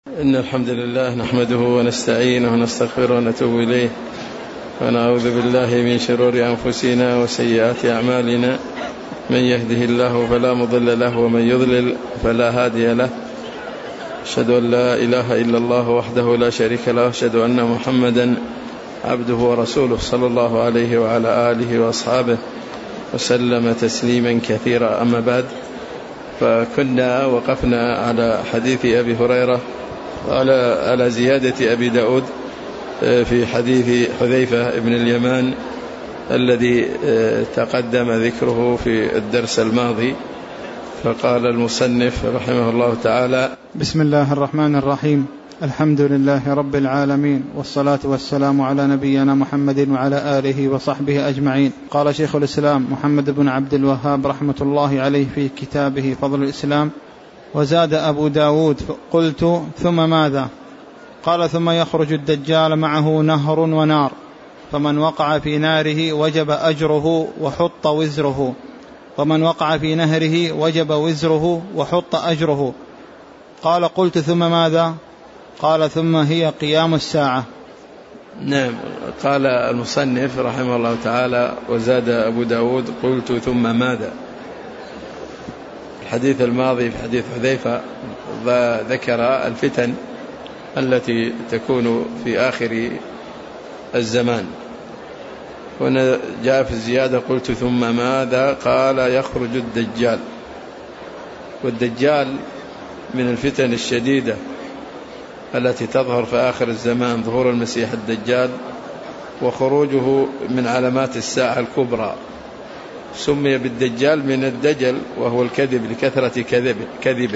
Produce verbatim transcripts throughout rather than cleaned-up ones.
إن الحمد لله نحمده ونستعينه ونستغفره ونتوب إليه ونعوذ بالله من شرور أنفسنا وسيئات أعمالنا. من يهده الله فلا مضل له ومن يضلل فلا هادي له. أشهد أن لا إله إلا الله وحده لا شريك له، أشهد أن محمدا عبده ورسوله صلى الله عليه وعلى آله وأصحابه وسلم تسليما كثيرا. أما بعد، فكنا وقفنا على حديث أبي هريرة وعلى على زيادة أبي داود في حديث حذيفة بن اليمان الذي تقدم ذكره في الدرس الماضي. فقال المصنف رحمه الله تعالى: بسم الله الرحمن الرحيم. الحمد لله رب العالمين، والصلاة والسلام على نبينا محمد وعلى آله وصحبه أجمعين. قال شيخ الإسلام محمد بن عبد الوهاب رحمة الله عليه في كتابه فضل الإسلام: وزاد أبو داود قلت ثم ماذا؟ قال: ثم يخرج الدجال معه نهر ونار، فمن وقع في ناره وجب أجره وحط وزره، ومن وقع في نهره وجب وزره وحط أجره. قال: قلت ثم ماذا؟ قال: ثم هي قيام الساعة. نعم. قال المصنف رحمه الله تعالى: وزاد أبو داود قلت ثم ماذا؟ الحديث الماضي في حديث حذيفة ذكر الفتن التي تكون في آخر الزمان، هنا جاء في الزيادة قلت ثم ماذا؟ قال: يخرج الدجال. والدجال من الفتن الشديدة التي تظهر في آخر الزمان، ظهور المسيح الدجال وخروجه من علامات الساعة الكبرى. سمي بالدجال من الدجل وهو الكذب لكثرة كذبه.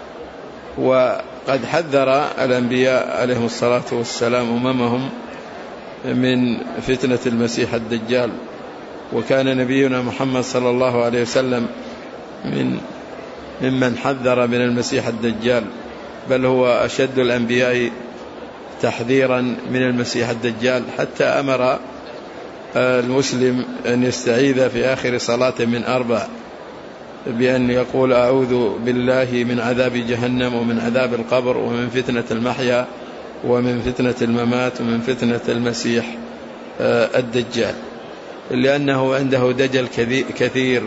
وقد حذر الأنبياء عليهم الصلاة والسلام أممهم من فتنة المسيح الدجال، وكان نبينا محمد صلى الله عليه وسلم من ممن حذر من المسيح الدجال، بل هو أشد الأنبياء تحذيرا من المسيح الدجال، حتى أمر المسلم أن يستعيذ في آخر صلاة من أربع، بأن يقول: أعوذ بالله من عذاب جهنم ومن عذاب القبر ومن فتنة المحيا ومن فتنة الممات ومن فتنة المسيح الدجال، لأنه عنده دجل كثير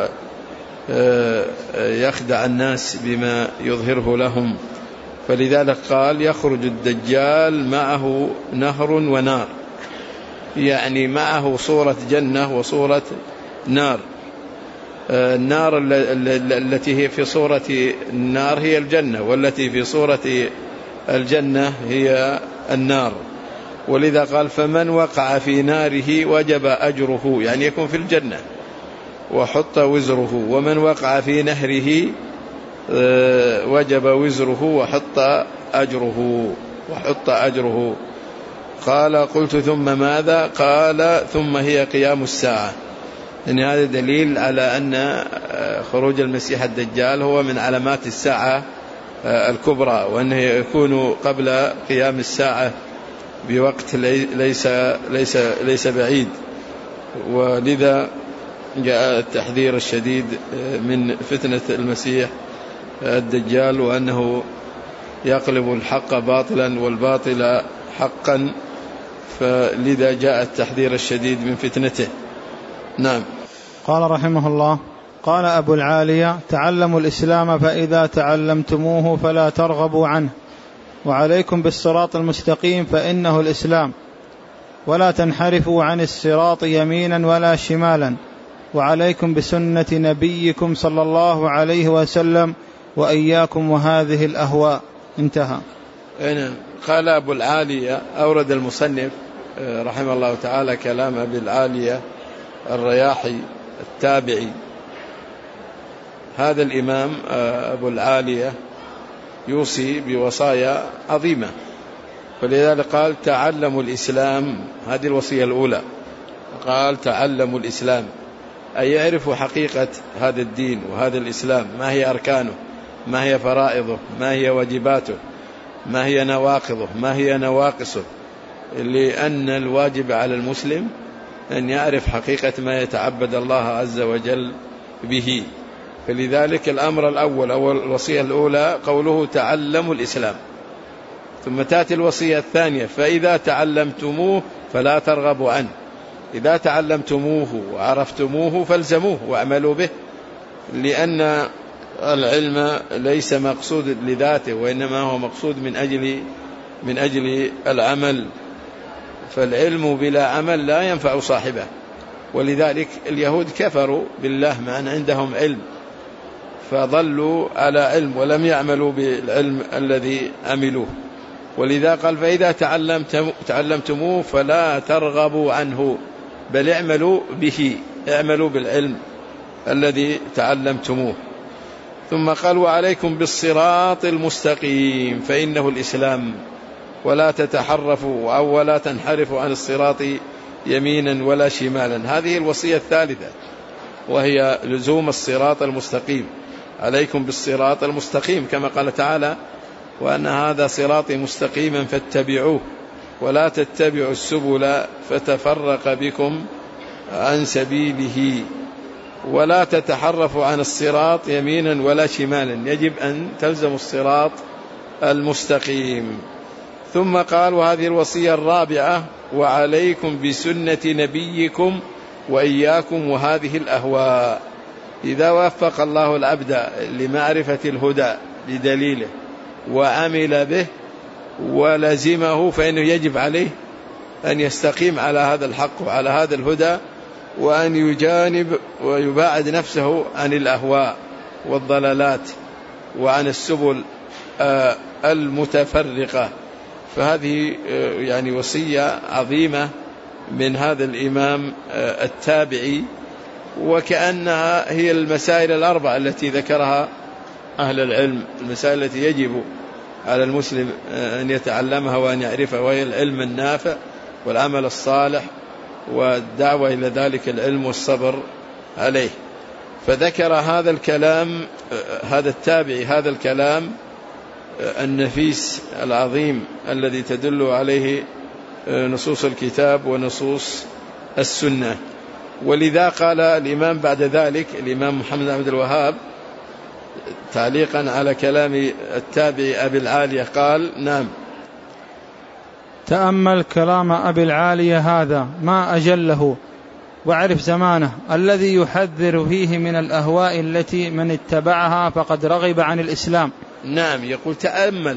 ويخدع الناس بما يظهره لهم. فلذلك قال: يخرج الدجال معه نهر ونار، يعني معه صورة جنة وصورة نار. النار التي هي في صورة النار هي الجنة، والتي في صورة الجنة هي النار. ولذا قال: فمن وقع في ناره وجب أجره، يعني يكون في الجنة، وحط وزره. ومن وقع في نهره وجب وزره وحط أجره وحط أجره. قال: قلت ثم ماذا؟ قال: ثم هي قيام الساعة. يعني هذا دليل على أن خروج المسيح الدجال هو من علامات الساعة الكبرى، وأنه يكون قبل قيام الساعة بوقت ليس, ليس, ليس بعيد. ولذا جاء التحذير الشديد من فتنة المسيح الدجال، وأنه يقلب الحق باطلا والباطل حقا، فلذا جاء التحذير الشديد من فتنته. نعم. قال رحمه الله: قال أبو العالية: تعلموا الإسلام فإذا تعلمتموه فلا ترغبوا عنه، وعليكم بالصراط المستقيم فإنه الإسلام، ولا تنحرفوا عن الصراط يمينا ولا شمالا، وعليكم بسنة نبيكم صلى الله عليه وسلم، وإياكم وهذه الأهواء. انتهى. هنا قال أبو العالية، أورد المصنف رحمه الله تعالى كلام أبي العالية الرياحي التابعي. هذا الإمام أبو العالية يوصي بوصايا عظيمة، فلذلك قال: تعلموا الإسلام. هذه الوصية الأولى، قال: تعلموا الإسلام، أي يعرفوا حقيقة هذا الدين وهذا الإسلام، ما هي أركانه، ما هي فرائضه، ما هي واجباته، ما هي نواقضه، ما هي نواقصه، لأن الواجب على المسلم أن يعرف حقيقة ما يتعبد الله عز وجل به. فلذلك الأمر الأول أو الوصية الأولى قوله: تعلموا الإسلام، ثم تأتي الوصية الثانية: فإذا تعلمتموه فلا ترغبوا عنه. إذا تعلمتموه وعرفتموه فالزموه واعملوا به، لأن العلم ليس مقصود لذاته، وإنما هو مقصود من أجل من أجل العمل، فالعلم بلا عمل لا ينفع صاحبه. ولذلك اليهود كفروا بالله مع أن عندهم علم، فظلوا على علم ولم يعملوا بالعلم الذي عملوه. ولذا قال: فإذا تعلمتموه فلا ترغبوا عنه، بل اعملوا به، اعملوا بالعلم الذي تعلمتموه. ثم قال: وعليكم بالصراط المستقيم فإنه الإسلام، ولا تتحرفوا أو ولا تنحرفوا عن الصراط يمينا ولا شمالا. هذه الوصية الثالثة، وهي لزوم الصراط المستقيم. عليكم بالصراط المستقيم، كما قال تعالى: وأن هذا صراطي مستقيما فاتبعوه ولا تتبعوا السبل فتفرق بكم عن سبيله، ولا تتحرفوا عن الصراط يمينا ولا شمالا، يجب أن تلزموا الصراط المستقيم. ثم قال: وهذه الوصية الرابعة: وعليكم بسنة نبيكم وإياكم وهذه الأهواء. إذا وفق الله العبد لمعرفة الهدى بدليله وعمل به ولزمه، فإنه يجب عليه أن يستقيم على هذا الحق وعلى هذا الهدى، وأن يجانب ويباعد نفسه عن الأهواء والضلالات وعن السبل المتفرقة. فهذه يعني وصية عظيمة من هذا الإمام التابعي، وكأنها هي المسائل الأربعة التي ذكرها أهل العلم، المسائل التي يجب على المسلم أن يتعلمها وأن يعرفها، وهي العلم النافع والعمل الصالح والدعوة إلى ذلك العلم والصبر عليه. فذكر هذا الكلام، هذا التابعي هذا الكلام النفيس العظيم الذي تدل عليه نصوص الكتاب ونصوص السنة. ولذا قال الإمام بعد ذلك، الإمام محمد بن عبد الوهاب، تعليقا على كلام التابعي أبي العالية، قال: نعم، تأمل كلام أبي العالية هذا ما أجله، واعرف زمانه الذي يحذر فيه من الأهواء التي من اتبعها فقد رغب عن الإسلام. نعم، يقول تأمل،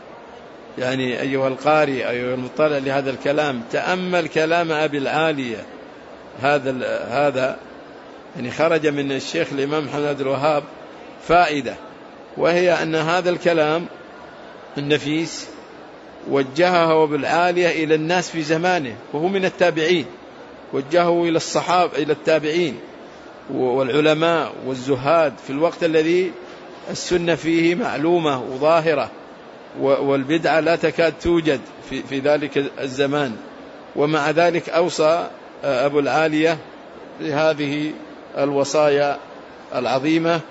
يعني أيها القارئ أيها المطلع لهذا الكلام، تأمل كلام أبي العالية. هذا هذا يعني خرج من الشيخ الإمام محمد بن عبد الوهاب فائدة، وهي أن هذا الكلام النفيس وجهه أبو العالية إلى الناس في زمانه، وهو من التابعين، وجهه إلى الصحابة إلى التابعين والعلماء والزهاد في الوقت الذي السنة فيه معلومة وظاهرة، والبدعة لا تكاد توجد في, في ذلك الزمان. ومع ذلك أوصى أبو العالية بهذه الوصايا العظيمة.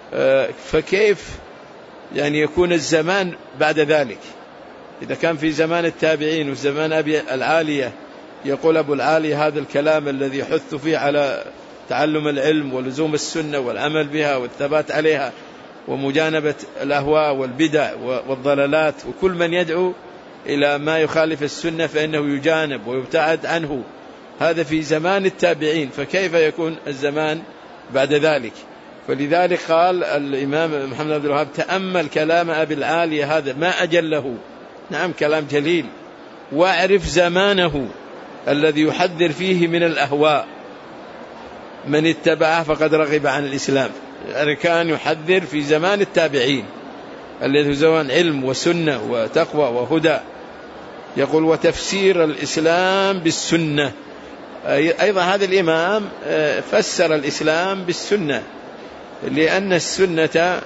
فكيف يعني يكون الزمان بعد ذلك؟ إذا كان في زمان التابعين وزمان أبي العالية يقول أبو العالية هذا الكلام الذي يحث فيه على تعلم العلم ولزوم السنة والعمل بها والثبات عليها ومجانبة الأهواء والبدع والضلالات، وكل من يدعو إلى ما يخالف السنة فإنه يجانب ويبتعد عنه، هذا في زمان التابعين، فكيف يكون الزمان بعد ذلك؟ فلذلك قال الإمام محمد بن عبد الوهاب: تأمل كلام أبي العالية هذا ما أجله. نعم، كلام جليل. واعرف زمانه الذي يحذر فيه من الأهواء، من اتبعه فقد رغب عن الإسلام. يعني كان يحذر في زمان التابعين الذي زمان علم وسنة وتقوى وهدى. يقول: وتفسير الإسلام بالسنة. أيضا هذا الإمام فسر الإسلام بالسنة، لأن السنة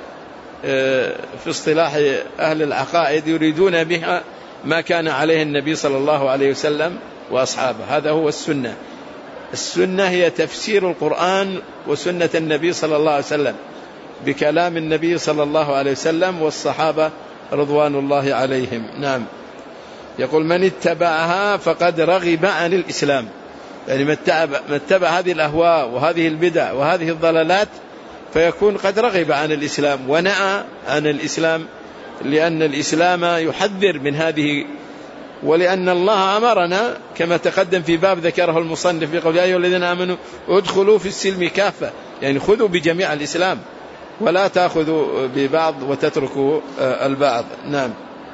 في اصطلاح أهل العقائد يريدون بها ما كان عليه النبي صلى الله عليه وسلم وأصحابه، هذا هو السنة. السنة هي تفسير القرآن وسنة النبي صلى الله عليه وسلم بكلام النبي صلى الله عليه وسلم والصحابة رضوان الله عليهم. نعم، يقول: من اتبعها فقد رغب عن الإسلام، يعني من اتبع هذه الأهواء وهذه البدع وهذه الضلالات فيكون قد رغب عن الإسلام ونأى عن الإسلام لأن الإسلام يحذر من هذه، ولأن الله أمرنا كما تقدم في باب ذكره المصنف في قول يا أيها الذين آمنوا ادخلوا في السلم كافة، يعني خذوا بجميع الإسلام ولا تأخذوا ببعض وتتركوا البعض. نعم.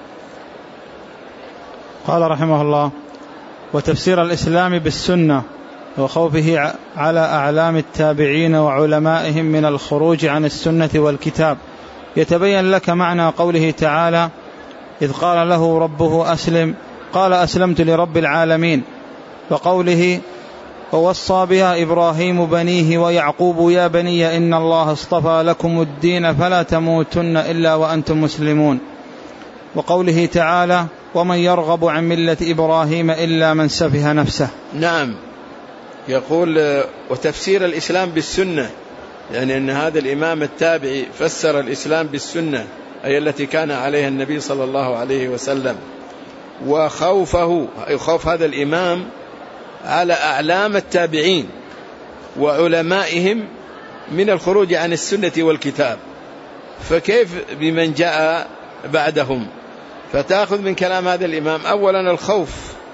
قال رحمه الله: وتفسير الإسلام بالسنة وخوفه على أعلام التابعين وعلمائهم من الخروج عن السنة والكتاب، يتبين لك معنى قوله تعالى: إذ قال له ربه أسلم قال أسلمت لرب العالمين، وقوله: ووصى بها إبراهيم بنيه ويعقوب يا بني إن الله اصطفى لكم الدين فلا تموتن إلا وأنتم مسلمون، وقوله تعالى: ومن يرغب عن ملة إبراهيم إلا من سفه نفسه. نعم. يقول: وتفسير الإسلام بالسنة، يعني أن هذا الإمام التابعي فسر الإسلام بالسنة، أي التي كان عليها النبي صلى الله عليه وسلم. وخوفه أي خوف هذا الإمام على أعلام التابعين وعلمائهم من الخروج عن السنة والكتاب، فكيف بمن جاء بعدهم؟ فتأخذ من كلام هذا الإمام أولا الخوف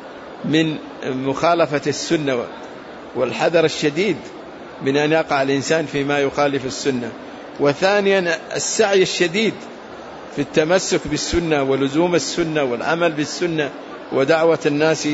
من مخالفة السنة والحذر الشديد من أن يقع الإنسان فيما يخالف السنة، وثانيا السعي الشديد في التمسك بالسنة ولزوم السنة والعمل بالسنة ودعوة الناس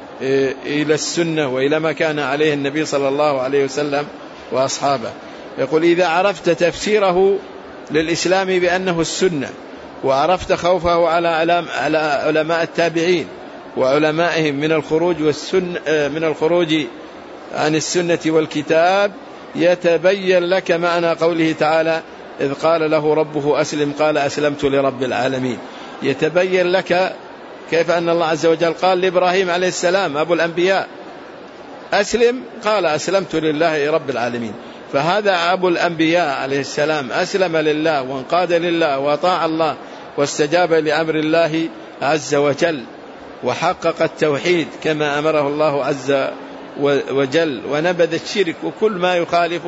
إلى السنة وإلى ما كان عليه النبي صلى الله عليه وسلم وأصحابه. يقول: إذا عرفت تفسيره للإسلام بأنه السنة، وعرفت خوفه على على علماء التابعين وعلمائهم من الخروج والسنة من الخروج عن السنة والكتاب، يتبين لك معنى قوله تعالى: إذ قال له ربه أسلم قال أسلمت لرب العالمين. يتبين لك كيف أن الله عز وجل قال لإبراهيم عليه السلام أبو الأنبياء أسلم قال أسلمت لله رب العالمين، فهذا أبو الأنبياء عليه السلام أسلم لله وانقاد لله وأطاع الله واستجاب لأمر الله عز وجل وحقق التوحيد كما أمره الله عز وجل، ونبذ الشرك وكل ما يخالف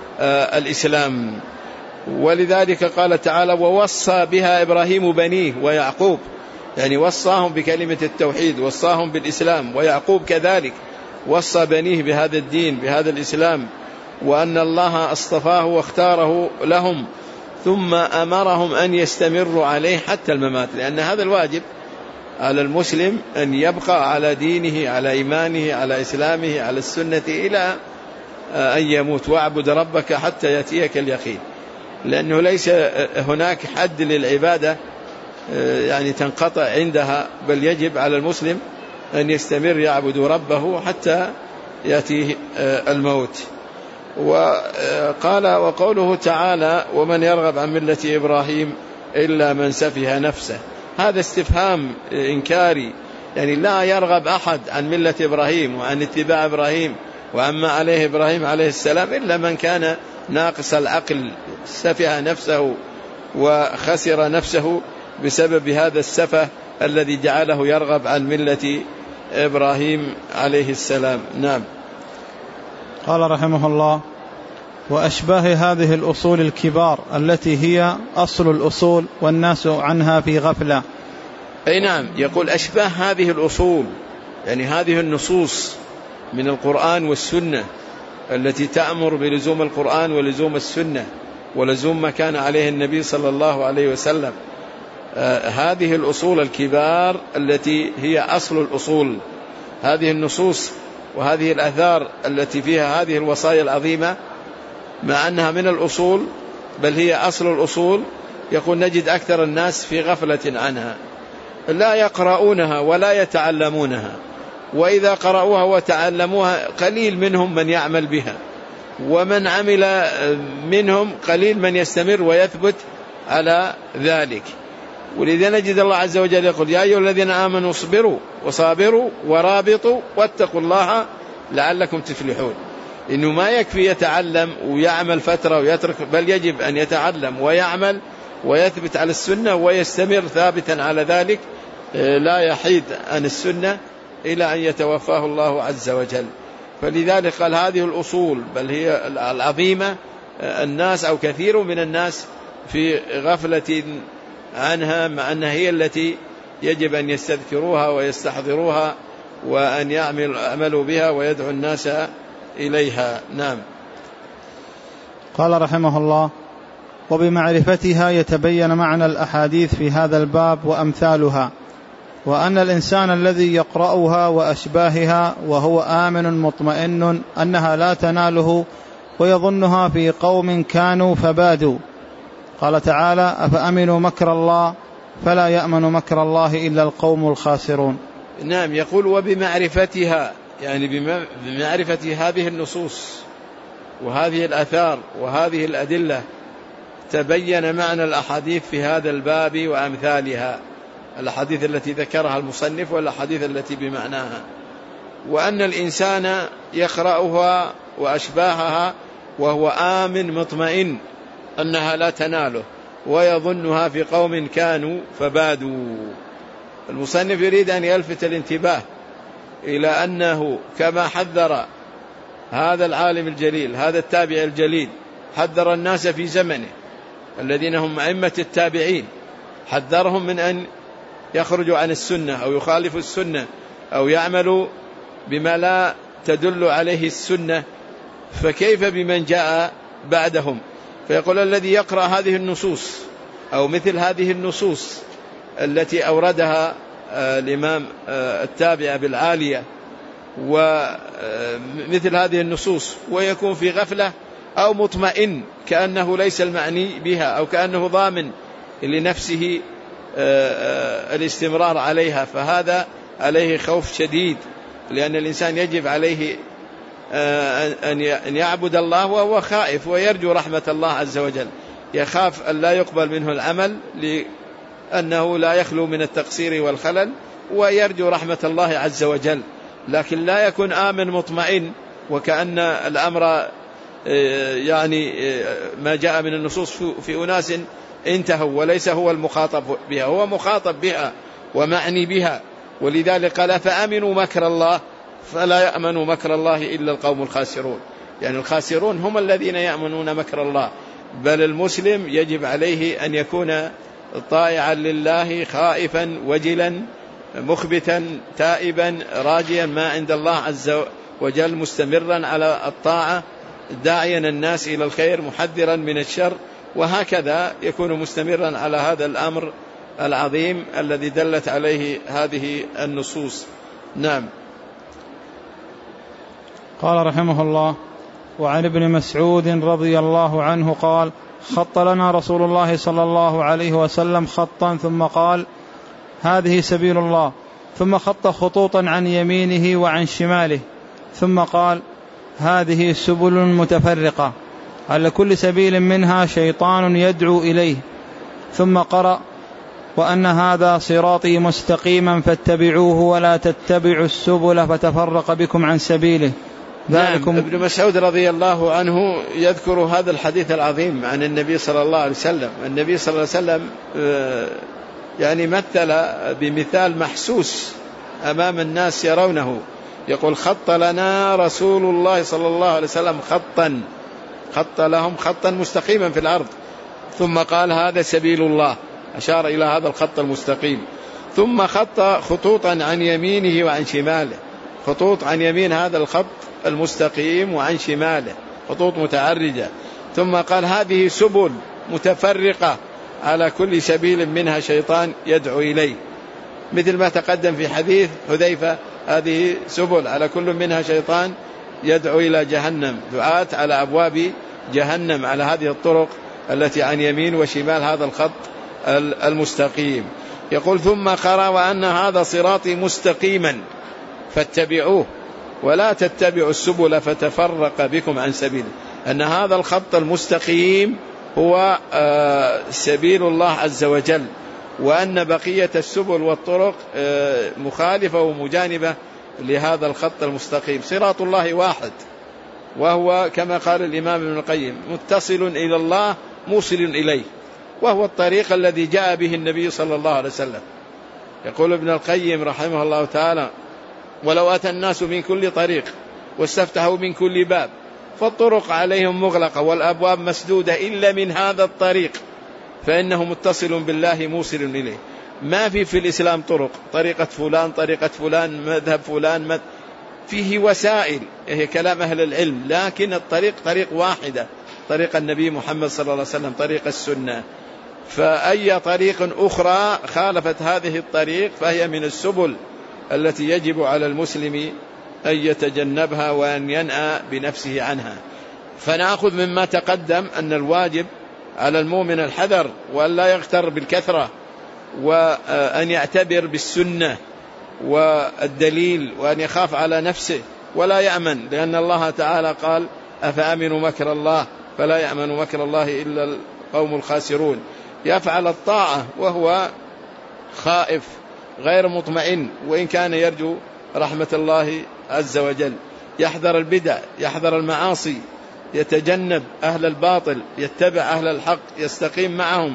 الإسلام. ولذلك قال تعالى: ووصى بها إبراهيم بنيه ويعقوب، يعني وصاهم بكلمة التوحيد، وصاهم بالإسلام، ويعقوب كذلك وصى بنيه بهذا الدين بهذا الإسلام، وأن الله اصطفاه واختاره لهم، ثم أمرهم أن يستمروا عليه حتى الممات، لأن هذا الواجب على المسلم أن يبقى على دينه على إيمانه على إسلامه على السنة إلى أن يموت. واعبد ربك حتى يأتيك اليقين، لأنه ليس هناك حد للعبادة يعني تنقطع عندها، بل يجب على المسلم أن يستمر يعبد ربه حتى يأتيه الموت. وقال: وقوله تعالى: ومن يرغب عن ملة إبراهيم إلا من سفه نفسه، هذا استفهام إنكاري، يعني لا يرغب أحد عن ملة إبراهيم وعن اتباع إبراهيم وعما عليه إبراهيم عليه السلام إلا من كان ناقص العقل، سفه نفسه وخسر نفسه بسبب هذا السفه الذي جعله يرغب عن ملة إبراهيم عليه السلام. نعم. قال رحمه الله: وأشباه هذه الأصول الكبار التي هي أصل الأصول والناس عنها في غفلة. أي نعم. يقول: أشباه هذه الأصول، يعني هذه النصوص من القرآن والسنة التي تأمر بلزوم القرآن ولزوم السنة ولزوم ما كان عليه النبي صلى الله عليه وسلم. آه هذه الأصول الكبار التي هي أصل الأصول، هذه النصوص وهذه الآثار التي فيها هذه الوصايا العظيمة، مع أنها من الأصول بل هي أصل الأصول، يقول نجد أكثر الناس في غفلة عنها، لا يقرؤونها ولا يتعلمونها، وإذا قرأوها وتعلموها قليل منهم من يعمل بها، ومن عمل منهم قليل من يستمر ويثبت على ذلك. ولذا نجد الله عز وجل يقول: يا أيها الذين آمنوا اصبروا وصابروا ورابطوا واتقوا الله لعلكم تفلحون. إنه ما يكفي يتعلم ويعمل فترة ويترك، بل يجب أن يتعلم ويعمل ويثبت على السنة ويستمر ثابتا على ذلك، لا يحيد عن السنة إلى أن يتوفاه الله عز وجل. فلذلك قال: هذه الأصول بل هي العظيمة، الناس أو كثير من الناس في غفلة عنها، مع أنها هي التي يجب أن يستذكروها ويستحضروها وأن يعملوا بها ويدعو الناس إليها. نعم. قال رحمه الله: وبمعرفتها يتبين معنى الأحاديث في هذا الباب وأمثالها، وأن الإنسان الذي يقرأها وأشباهها وهو آمن مطمئن أنها لا تناله ويظنها في قوم كانوا فبادوا. قال تعالى: أفأمنوا مكر الله فلا يأمن مكر الله إلا القوم الخاسرون. نعم. يقول وبمعرفتها، يعني بمعرفة هذه النصوص وهذه الآثار وهذه الأدلة تبين معنى الأحاديث في هذا الباب وأمثالها، الأحاديث التي ذكرها المصنف والأحاديث التي بمعناها، وأن الإنسان يقرأها وأشباهها وهو آمن مطمئن أنها لا تناله ويظنها في قوم كانوا فبادوا. المصنف يريد أن يلفت الانتباه إلى أنه كما حذر هذا العالم الجليل هذا التابع الجليل، حذر الناس في زمنه الذين هم أئمة التابعين، حذرهم من أن يخرجوا عن السنة أو يخالفوا السنة أو يعملوا بما لا تدل عليه السنة، فكيف بمن جاء بعدهم؟ فيقول الذي يقرأ هذه النصوص أو مثل هذه النصوص التي أوردها الإمام التابع بالعالية ومثل هذه النصوص ويكون في غفلة أو مطمئن كأنه ليس المعني بها أو كأنه ضامن لنفسه الاستمرار عليها، فهذا عليه خوف شديد، لأن الإنسان يجب عليه أن يعبد الله وهو خائف ويرجو رحمة الله عز وجل، يخاف أن لا يقبل منه العمل لأنه لا يخلو من التقصير والخلل، ويرجو رحمة الله عز وجل، لكن لا يكون آمن مطمئن وكأن الأمر يعني ما جاء من النصوص في أناس انتهوا وليس هو المخاطب بها، هو مخاطب بها ومعني بها. ولذلك قال فآمنوا مكر الله فلا يأمن مكر الله إلا القوم الخاسرون، يعني الخاسرون هم الذين يأمنون مكر الله، بل المسلم يجب عليه أن يكون طائعا لله خائفا وجلا مخبتا تائبا راجيا ما عند الله عز وجل، مستمرا على الطاعة داعيا الناس إلى الخير محذرا من الشر، وهكذا يكون مستمرا على هذا الأمر العظيم الذي دلت عليه هذه النصوص. نعم. قال رحمه الله: وعن ابن مسعود رضي الله عنه قال: خط لنا رسول الله صلى الله عليه وسلم خطا ثم قال: هذه سبيل الله، ثم خط خطوطا عن يمينه وعن شماله، ثم قال: هذه سبل متفرقة على كل سبيل منها شيطان يدعو إليه، ثم قرأ: وأن هذا صراطي مستقيما فاتبعوه ولا تتبعوا السبل فتفرق بكم عن سبيله. نعم. ابن مسعود رضي الله عنه يذكر هذا الحديث العظيم عن النبي صلى الله عليه وسلم. النبي صلى الله عليه وسلم يعني مثل بمثال محسوس أمام الناس يرونه، يقول: خط لنا رسول الله صلى الله عليه وسلم خطا، خط لهم خطا مستقيما في الأرض، ثم قال: هذا سبيل الله، أشار إلى هذا الخط المستقيم، ثم خط خطوطا عن يمينه وعن شماله، خطوط عن يمين هذا الخط المستقيم وعن شماله خطوط متعرجة، ثم قال: هذه سبل متفرقة على كل سبيل منها شيطان يدعو إليه، مثل ما تقدم في حديث حذيفة: هذه سبل على كل منها شيطان يدعو إلى جهنم، دعاة على أبواب جهنم على هذه الطرق التي عن يمين وشمال هذا الخط المستقيم. يقول: ثم قرأ: وأن هذا صراطي مستقيما فاتبعوه ولا تتبعوا السبل فتفرق بكم عن سبيله، أن هذا الخط المستقيم هو سبيل الله عز وجل، وأن بقية السبل والطرق مخالفة ومجانبة لهذا الخط المستقيم. صراط الله واحد، وهو كما قال الإمام ابن القيم: متصل إلى الله موصل إليه، وهو الطريق الذي جاء به النبي صلى الله عليه وسلم. يقول ابن القيم رحمه الله تعالى: ولو أتى الناس من كل طريق واستفتحوا من كل باب فالطرق عليهم مغلقة والأبواب مسدودة إلا من هذا الطريق فإنه متصل بالله موصل إليه. ما في في الإسلام طرق، طريقة فلان طريقة فلان مذهب فلان مذهب، فيه وسائل، هي كلام أهل العلم، لكن الطريق طريق واحدة، طريق النبي محمد صلى الله عليه وسلم، طريق السنة. فأي طريق أخرى خالفت هذه الطريق فهي من السبل التي يجب على المسلم أن يتجنبها وأن ينأى بنفسه عنها. فنأخذ مما تقدم أن الواجب على المؤمن الحذر وأن لا يغتر بالكثرة، وأن يعتبر بالسنة والدليل، وأن يخاف على نفسه ولا يأمن، لأن الله تعالى قال أفأمنوا مكر الله فلا يأمن مكر الله إلا القوم الخاسرون. يفعل الطاعة وهو خائف غير مطمئن وإن كان يرجو رحمة الله عز وجل. يحذر البدع، يحذر المعاصي، يتجنب أهل الباطل، يتبع أهل الحق، يستقيم معهم،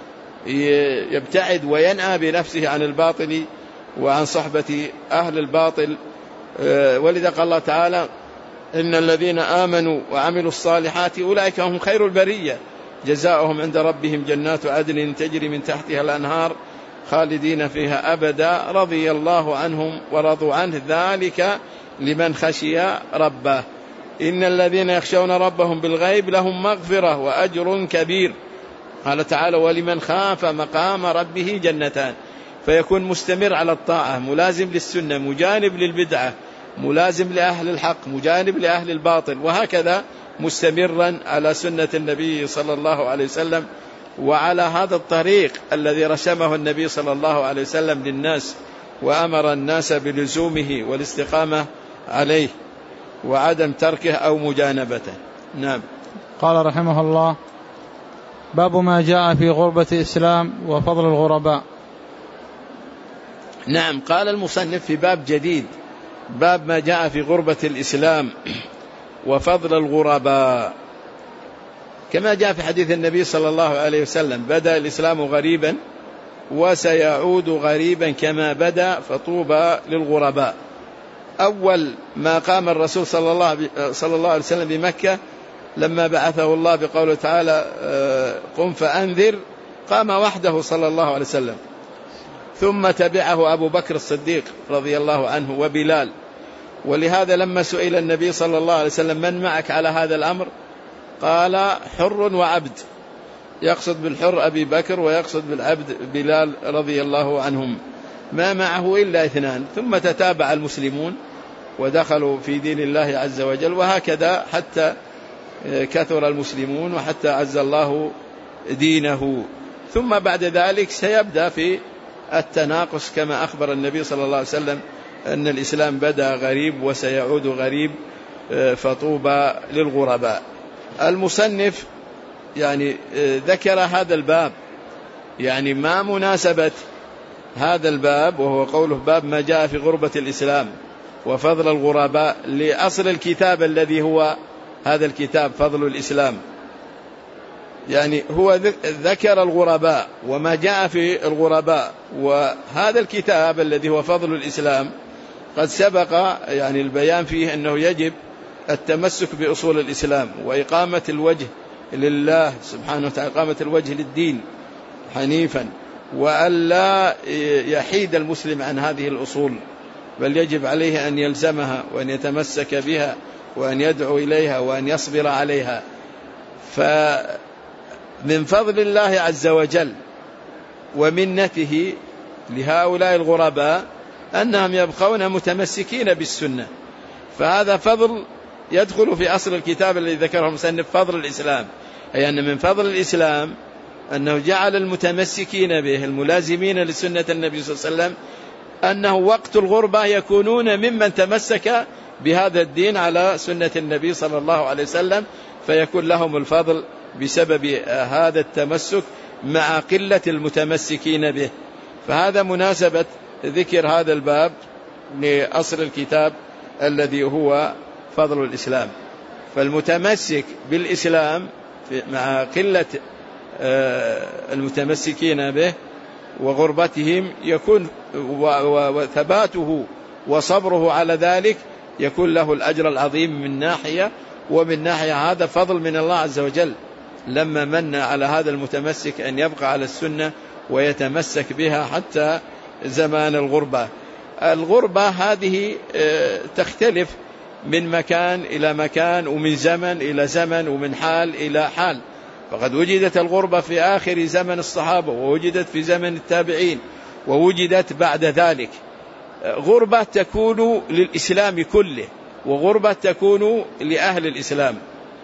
يبتعد وينأى بنفسه عن الباطل وعن صحبة أهل الباطل. ولذا قال الله تعالى إن الذين آمنوا وعملوا الصالحات أولئك هم خير البرية جزاؤهم عند ربهم جنات عدن تجري من تحتها الأنهار خالدين فيها أبدا رضي الله عنهم ورضوا عنه ذلك لمن خشي ربه. إن الذين يخشون ربهم بالغيب لهم مغفرة وأجر كبير. قال تعالى ولمن خاف مقام ربه جنتان. فيكون مستمر على الطاعة، ملازم للسنة، مجانب للبدعة، ملازم لأهل الحق، مجانب لأهل الباطل، وهكذا مستمرا على سنة النبي صلى الله عليه وسلم وعلى هذا الطريق الذي رسمه النبي صلى الله عليه وسلم للناس، وأمر الناس بلزومه والاستقامة عليه وعدم تركه أو مجانبته. نعم. قال رحمه الله باب ما جاء في غربة الإسلام وفضل الغرباء. نعم. قال المصنف في باب جديد، باب ما جاء في غربة الإسلام وفضل الغرباء، كما جاء في حديث النبي صلى الله عليه وسلم بدأ الإسلام غريبا وسيعود غريبا كما بدأ فطوبى للغرباء. أول ما قام الرسول صلى الله, صلى الله عليه وسلم بمكة لما بعثه الله بقوله تعالى قم فأنذر، قام وحده صلى الله عليه وسلم، ثم تبعه أبو بكر الصديق رضي الله عنه وبلال. ولهذا لما سئل النبي صلى الله عليه وسلم من معك على هذا الأمر قال حر وعبد، يقصد بالحر أبي بكر ويقصد بالعبد بلال رضي الله عنهم، ما معه إلا اثنان. ثم تتابع المسلمون ودخلوا في دين الله عز وجل، وهكذا حتى كثر المسلمون وحتى عز الله دينه. ثم بعد ذلك سيبدأ في التناقص كما أخبر النبي صلى الله عليه وسلم أن الإسلام بدأ غريب وسيعود غريب فطوبى للغرباء. المصنف يعني ذكر هذا الباب، يعني ما مناسبة هذا الباب وهو قوله باب ما جاء في غربة الإسلام وفضل الغرباء لأصل الكتاب الذي هو هذا الكتاب فضل الإسلام. يعني هو ذكر الغرباء وما جاء في الغرباء، وهذا الكتاب الذي هو فضل الإسلام قد سبق يعني البيان فيه أنه يجب التمسك بأصول الإسلام وإقامة الوجه لله سبحانه وتعالى، إقامة الوجه للدين حنيفا، وألا يحيد المسلم عن هذه الأصول، بل يجب عليه أن يلزمها وأن يتمسك بها وأن يدعو إليها وأن يصبر عليها. فمن فضل الله عز وجل ومنته لهؤلاء الغرباء أنهم يبقون متمسكين بالسنة، فهذا فضل يدخل في أصل الكتاب الذي ذكره المصنف فضل الإسلام، أي أن من فضل الإسلام أنه جعل المتمسكين به الملازمين لسنة النبي صلى الله عليه وسلم أنه وقت الغربة يكونون ممن تمسك بهذا الدين على سنة النبي صلى الله عليه وسلم، فيكون لهم الفضل بسبب هذا التمسك مع قلة المتمسكين به. فهذا مناسبة ذكر هذا الباب لأصل الكتاب الذي هو فضل الإسلام. فالمتمسك بالإسلام مع قلة المتمسكين به وغربتهم يكون وثباته وصبره على ذلك يكون له الأجر العظيم من ناحية، ومن ناحية هذا فضل من الله عز وجل لما من على هذا المتمسك أن يبقى على السنة ويتمسك بها حتى زمان الغربة. الغربة هذه تختلف من مكان إلى مكان، ومن زمن إلى زمن، ومن حال إلى حال. فقد وجدت الغربة في آخر زمن الصحابة، ووجدت في زمن التابعين، ووجدت بعد ذلك. غربة تكون للإسلام كله، وغربة تكون لأهل الإسلام.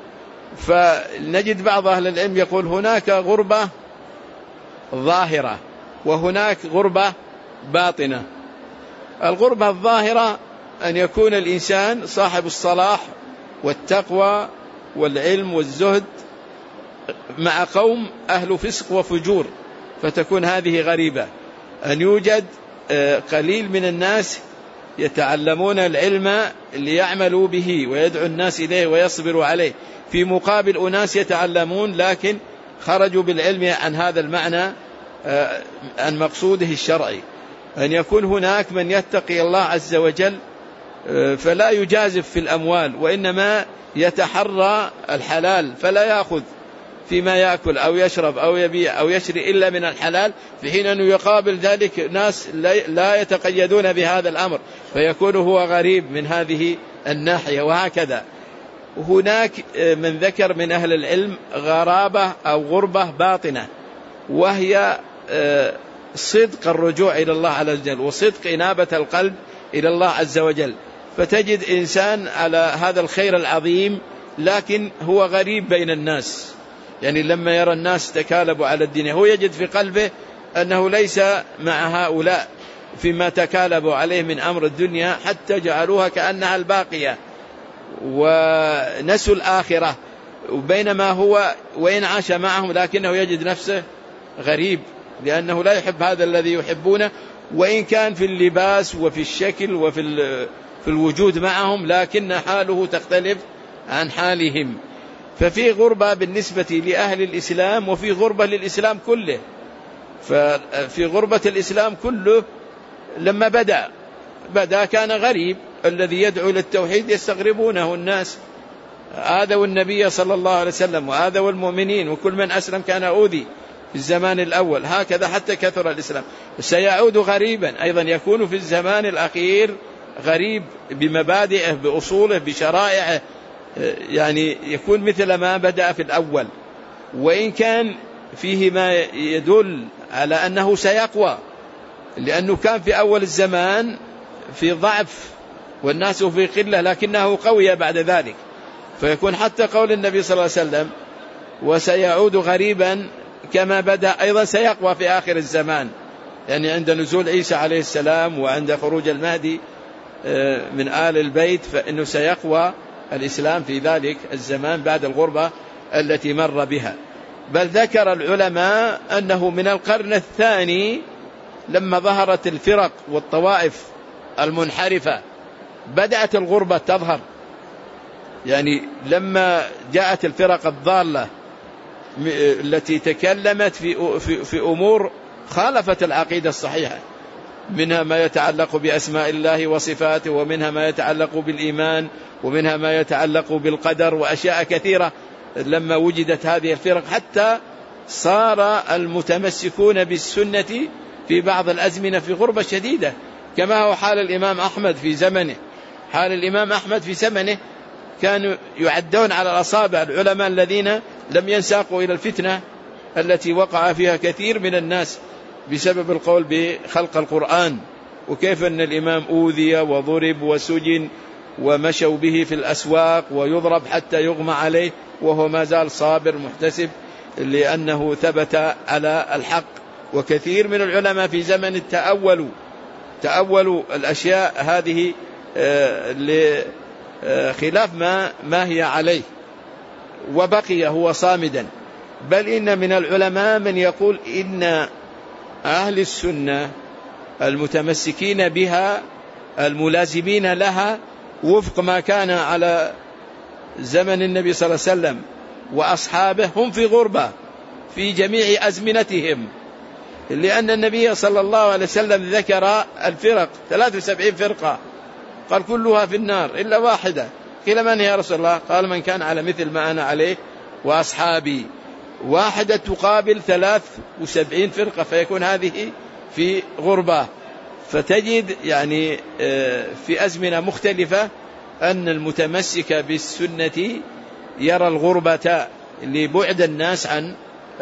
فنجد بعض أهل العلم يقول هناك غربة ظاهرة وهناك غربة باطنة. الغربة الظاهرة أن يكون الإنسان صاحب الصلاح والتقوى والعلم والزهد مع قوم أهل فسق وفجور، فتكون هذه غريبة. أن يوجد قليل من الناس يتعلمون العلم ليعملوا به ويدعو الناس إليه ويصبروا عليه، في مقابل أناس يتعلمون لكن خرجوا بالعلم عن هذا المعنى، عن مقصوده الشرعي. أن يكون هناك من يتقي الله عز وجل فلا يجازف في الأموال، وإنما يتحرى الحلال، فلا يأخذ فيما يأكل أو يشرب أو يبيع أو يشري إلا من الحلال، في حين أنه يقابل ذلك ناس لا يتقيدون بهذا الأمر، فيكون هو غريب من هذه الناحية. وهكذا هناك من ذكر من أهل العلم غرابة أو غربة باطنة، وهي صدق الرجوع إلى الله عز وجل وصدق إنابة القلب إلى الله عز وجل. فتجد إنسان على هذا الخير العظيم لكن هو غريب بين الناس، يعني لما يرى الناس تكالبوا على الدنيا هو يجد في قلبه أنه ليس مع هؤلاء فيما تكالبوا عليه من أمر الدنيا، حتى جعلوها كأنها الباقية ونسوا الآخرة. وبينما هو وإن عاش معهم لكنه يجد نفسه غريب، لأنه لا يحب هذا الذي يحبونه، وإن كان في اللباس وفي الشكل وفي في الوجود معهم، لكن حاله تختلف عن حالهم. ففي غربة بالنسبة لأهل الإسلام، وفي غربة للإسلام كله. ففي غربة الإسلام كله لما بدأ بدأ كان غريب، الذي يدعو للتوحيد يستغربونه الناس، آذوا النبي صلى الله عليه وسلم وآذوا المؤمنين، وكل من أسلم كان أوذي في الزمان الأول، هكذا حتى كثر الإسلام. سيعود غريبا أيضا، يكون في الزمان الأخير غريب بمبادئه بأصوله بشرائعه، يعني يكون مثل ما بدأ في الأول، وإن كان فيه ما يدل على أنه سيقوى، لأنه كان في أول الزمان في ضعف والناس في قلة، لكنه قوي بعد ذلك. فيكون حتى قول النبي صلى الله عليه وسلم وسيعود غريبا كما بدأ أيضا سيقوى في آخر الزمان، يعني عند نزول عيسى عليه السلام وعند خروج المهدي من آل البيت، فإنه سيقوى الإسلام في ذلك الزمان بعد الغربة التي مر بها. بل ذكر العلماء أنه من القرن الثاني لما ظهرت الفرق والطوائف المنحرفة بدأت الغربة تظهر، يعني لما جاءت الفرق الضالة التي تكلمت في, في, في أمور خالفت العقيدة الصحيحة، منها ما يتعلق بأسماء الله وصفاته، ومنها ما يتعلق بالإيمان، ومنها ما يتعلق بالقدر، وأشياء كثيرة. لما وجدت هذه الفرق حتى صار المتمسكون بالسنة في بعض الأزمنة في غربة شديدة، كما هو حال الإمام أحمد في زمنه. حال الإمام أحمد في زمنه كانوا يعدون على الأصابع العلماء الذين لم ينساقوا إلى الفتنة التي وقع فيها كثير من الناس بسبب القول بخلق القرآن، وكيف أن الإمام أوذي وضرب وسجن ومشوا به في الأسواق ويضرب حتى يغمى عليه، وهو ما زال صابر محتسب لأنه ثبت على الحق. وكثير من العلماء في زمن التأولوا تأولوا الأشياء هذه لخلاف ما, ما هي عليه، وبقي هو صامدا. بل إن من العلماء من يقول إن أهل السنة المتمسكين بها الملازمين لها وفق ما كان على زمن النبي صلى الله عليه وسلم وأصحابه هم في غربة في جميع أزمنتهم، لأن النبي صلى الله عليه وسلم ذكر الفرق ثلاث وسبعين فرقة، قال كلها في النار إلا واحدة. قيل من يا رسول الله؟ قال من كان على مثل ما أنا عليه وأصحابي. واحدة تقابل ثلاث وسبعين فرقة، فيكون هذه في غربة. فتجد يعني في أزمنة مختلفة أن المتمسك بالسنة يرى الغربة لبعد الناس عن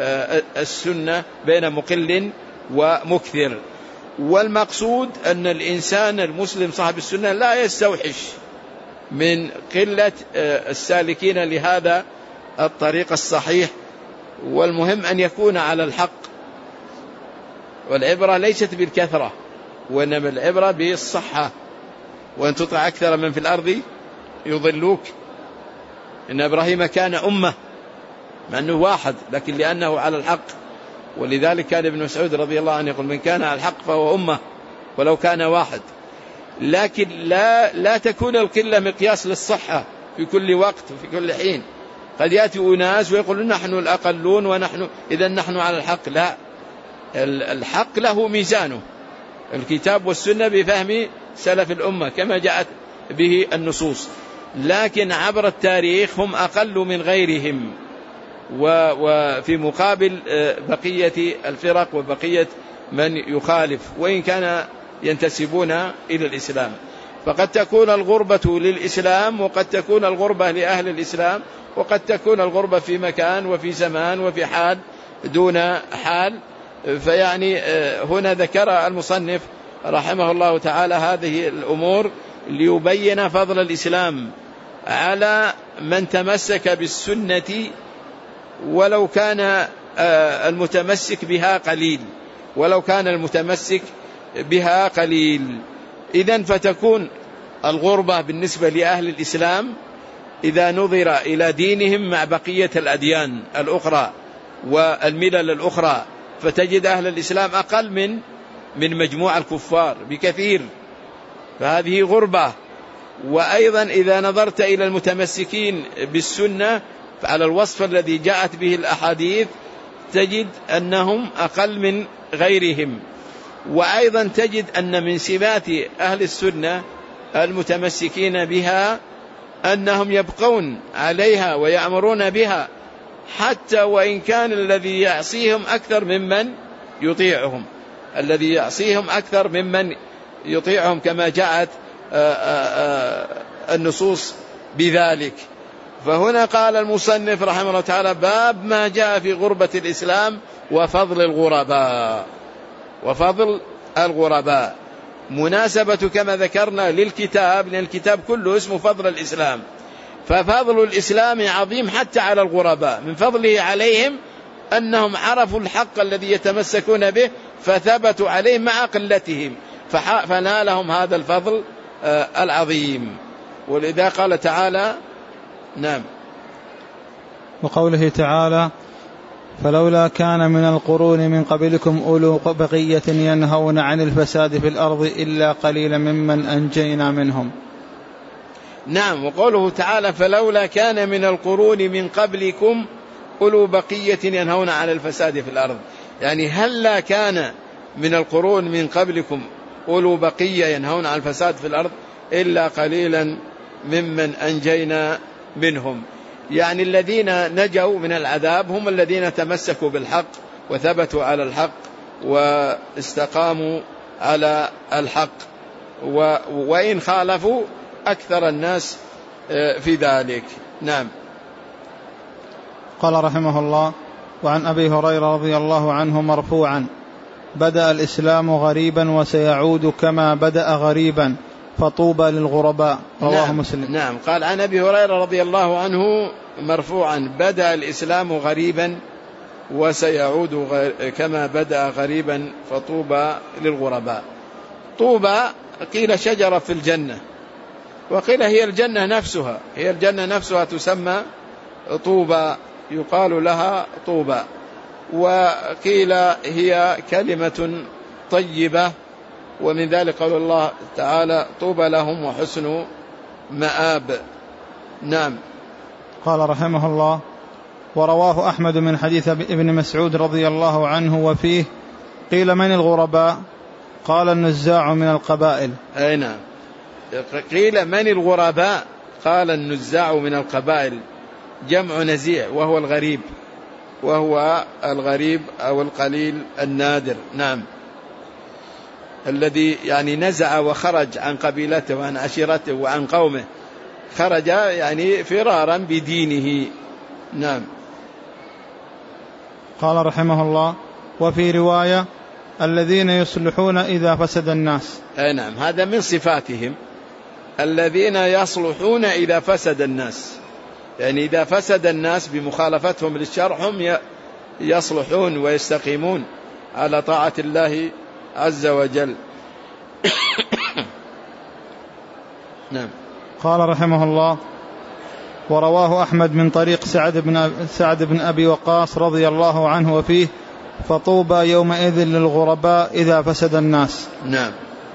السنة بين مقل ومكثر. والمقصود أن الإنسان المسلم صاحب السنة لا يستوحش من قلة السالكين لهذا الطريق الصحيح، والمهم أن يكون على الحق. والعبرة ليست بالكثرة، وإنما العبرة بالصحة. وأن تطع أكثر من في الأرض يضلوك. إن إبراهيم كان أمة، مع أنه واحد لكن لأنه على الحق. ولذلك كان ابن مسعود رضي الله عنه يقول من كان على الحق فهو أمة ولو كان واحد. لكن لا, لا تكون القلة مقياس للصحة في كل وقت وفي كل حين. قد يأتي أناس ويقولون نحن الأقلون ونحن إذا نحن على الحق. لا، الحق له ميزانه، الكتاب والسنة بفهم سلف الأمة كما جاءت به النصوص. لكن عبر التاريخ هم أقل من غيرهم، وفي مقابل بقية الفرق وبقية من يخالف وإن كان ينتسبون إلى الإسلام. فقد تكون الغربة للإسلام، وقد تكون الغربة لأهل الإسلام، وقد تكون الغربة في مكان وفي زمان وفي حال دون حال. فيعني هنا ذكر المصنف رحمه الله تعالى هذه الأمور ليبين فضل الإسلام على من تمسك بالسنة ولو كان المتمسك بها قليل ولو كان المتمسك بها قليل. إذن فتكون الغربة بالنسبة لأهل الإسلام إذا نظر إلى دينهم مع بقية الأديان الأخرى والملل الأخرى، فتجد أهل الإسلام أقل من من مجموع الكفار بكثير، فهذه غربة. وأيضا إذا نظرت إلى المتمسكين بالسنة على الوصف الذي جاءت به الأحاديث تجد أنهم أقل من غيرهم. وأيضا تجد أن من سمات أهل السنة المتمسكين بها أنهم يبقون عليها ويأمرون بها، حتى وإن كان الذي يعصيهم أكثر ممن يطيعهم الذي يعصيهم أكثر ممن يطيعهم كما جاءت النصوص بذلك. فهنا قال المصنف رحمه الله تعالى باب ما جاء في غربة الإسلام وفضل الغرباء. وفضل الغرباء مناسبة كما ذكرنا للكتاب، لأن الكتاب كله اسمه فضل الإسلام. ففضل الإسلام عظيم حتى على الغرباء، من فضله عليهم أنهم عرفوا الحق الذي يتمسكون به فثبتوا عليه مع قلتهم، فنالهم هذا الفضل العظيم. ولذا قال تعالى نعم وقوله تعالى فلولا كان من القرون من قبلكم أولو بقية ينهون عن الفساد في الأرض إلا قليلا ممن أنجينا منهم. نعم. وقوله تعالى فلولا كان من القرون من قبلكم أولو بقية ينهون عن الفساد في الأرض، يعني هل لا كان من القرون من قبلكم أولو بقية ينهون عن الفساد في الأرض إلا قليلا ممن أنجينا منهم. يعني الذين نجوا من العذاب هم الذين تمسكوا بالحق وثبتوا على الحق واستقاموا على الحق، وإن خالفوا أكثر الناس في ذلك. نعم. قال رحمه الله وعن أبي هريرة رضي الله عنه مرفوعا بدأ الإسلام غريبا وسيعود كما بدأ غريبا فطوبى للغرباء. رواه نعم. مسلم. نعم. قال عن أبي هريرة رضي الله عنه مرفوعا بدأ الإسلام غريبا وسيعود غ... كما بدأ غريبا فطوبى للغرباء. طوبى قيل شجرة في الجنة، وقيل هي الجنة نفسها، هي الجنة نفسها تسمى طوبى، يقال لها طوبى. وقيل هي كلمة طيبة، ومن ذلك قول الله تعالى طوبى لهم وحسن مآب. نعم. قال رحمه الله ورواه أحمد من حديث ابن مسعود رضي الله عنه وفيه قيل من الغرباء؟ قال النزاع من القبائل. أي نعم. قيل من الغرباء؟ قال النزاع من القبائل، جمع نزيع وهو الغريب. وهو الغريب أو القليل النادر. نعم. الذي يعني نزع وخرج عن قبيلته وعن عشيرته وعن قومه، خرج يعني فرارا بدينه. نعم. قال رحمه الله: وفي رواية: الذين يصلحون إذا فسد الناس. أي نعم، هذا من صفاتهم، الذين يصلحون إذا فسد الناس، يعني إذا فسد الناس بمخالفتهم للشرع هم يصلحون ويستقيمون على طاعة الله عز وجل. نعم. قال رحمه الله: ورواه أحمد من طريق سعد بن, سعد بن أبي وقاص رضي الله عنه وفيه: فطوبى يومئذ للغرباء إذا فسد الناس. نعم.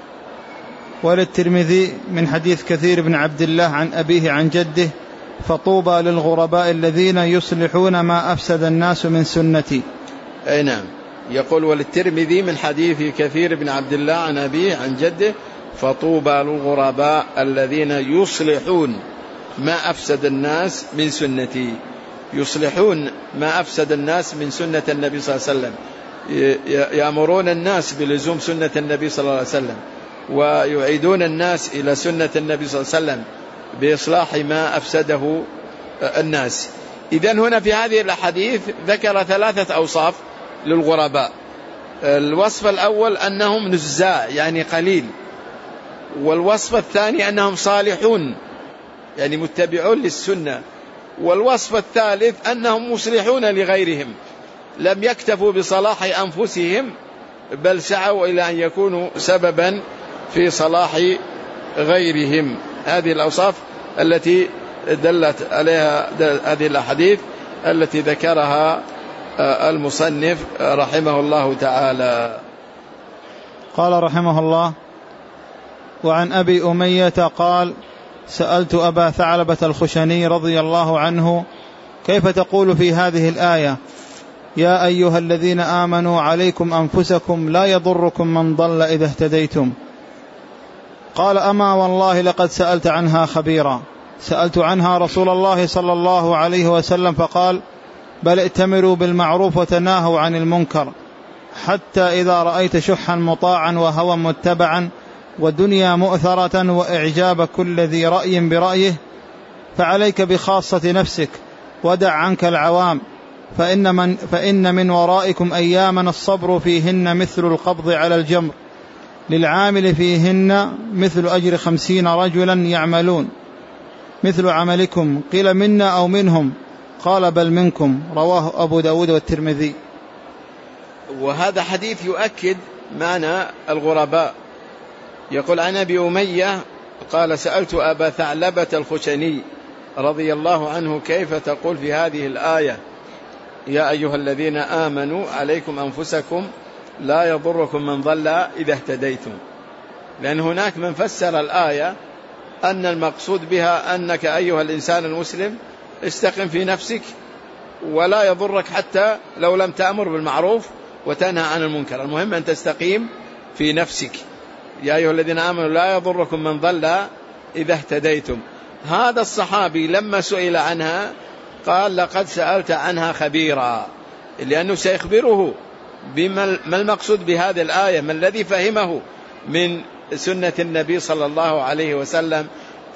وللترمذي من حديث كثير بن عبد الله عن أبيه عن جده: فطوبى للغرباء الذين يصلحون ما أفسد الناس من سنتي. أي نعم. يقول: وللترمذي من حديث كثير بن عبد الله عن أبيه عن جده: فطوبى للغرباء الذين يصلحون ما أفسد الناس من سنتي. يصلحون ما أفسد الناس من سنة النبي صلى الله عليه وسلم، يأمرون الناس بلزوم سنة النبي صلى الله عليه وسلم، ويعيدون الناس إلى سنة النبي صلى الله عليه وسلم بإصلاح ما أفسده الناس. إذن هنا في هذه الأحاديث ذكر ثلاثة أوصاف للغرباء. الوصف الأول أنهم نزاع يعني قليل، والوصف الثاني أنهم صالحون يعني متبعون للسنة، والوصف الثالث أنهم مصلحون لغيرهم، لم يكتفوا بصلاح أنفسهم بل سعوا إلى أن يكونوا سببا في صلاح غيرهم. هذه الأوصاف التي دلت عليها هذه الأحاديث التي ذكرها المصنف رحمه الله تعالى. قال رحمه الله: وعن أبي أمية قال: سألت أبا ثعلبة الخشني رضي الله عنه: كيف تقول في هذه الآية: يا أيها الذين آمنوا عليكم أنفسكم لا يضركم من ضل إذا اهتديتم؟ قال: أما والله لقد سألت عنها خبيرا. سألت عنها رسول الله صلى الله عليه وسلم فقال: بل ائتمروا بالمعروف وتناهوا عن المنكر، حتى إذا رأيت شحا مطاعا وهوى متبعا ودنيا مؤثرة وإعجاب كل ذي رأي برأيه فعليك بخاصة نفسك ودع عنك العوام، فإن من, فإن من ورائكم أياما الصبر فيهن مثل القبض على الجمر، للعامل فيهن مثل أجر خمسين رجلا يعملون مثل عملكم. قيل: منا أو منهم؟ قال: بل منكم. رواه أبو داود والترمذي. وهذا حديث يؤكد معنى الغرباء. يقول عن أبي أمية قال: سألت أبا ثعلبة الخشني رضي الله عنه: كيف تقول في هذه الآية: يا أيها الذين آمنوا عليكم أنفسكم لا يضركم من ضل إذا اهتديتم؟ لأن هناك من فسر الآية أن المقصود بها أنك أيها الإنسان المسلم استقم في نفسك ولا يضرك حتى لو لم تأمر بالمعروف وتنهى عن المنكر، المهم أن تستقيم في نفسك. يا أيها الذين آمنوا لا يضركم من ضل إذا اهتديتم. هذا الصحابي لما سئل عنها قال: لقد سألت عنها خبيرا، لأنه سيخبره بما ما المقصود بهذه الآية، ما الذي فهمه من سنة النبي صلى الله عليه وسلم،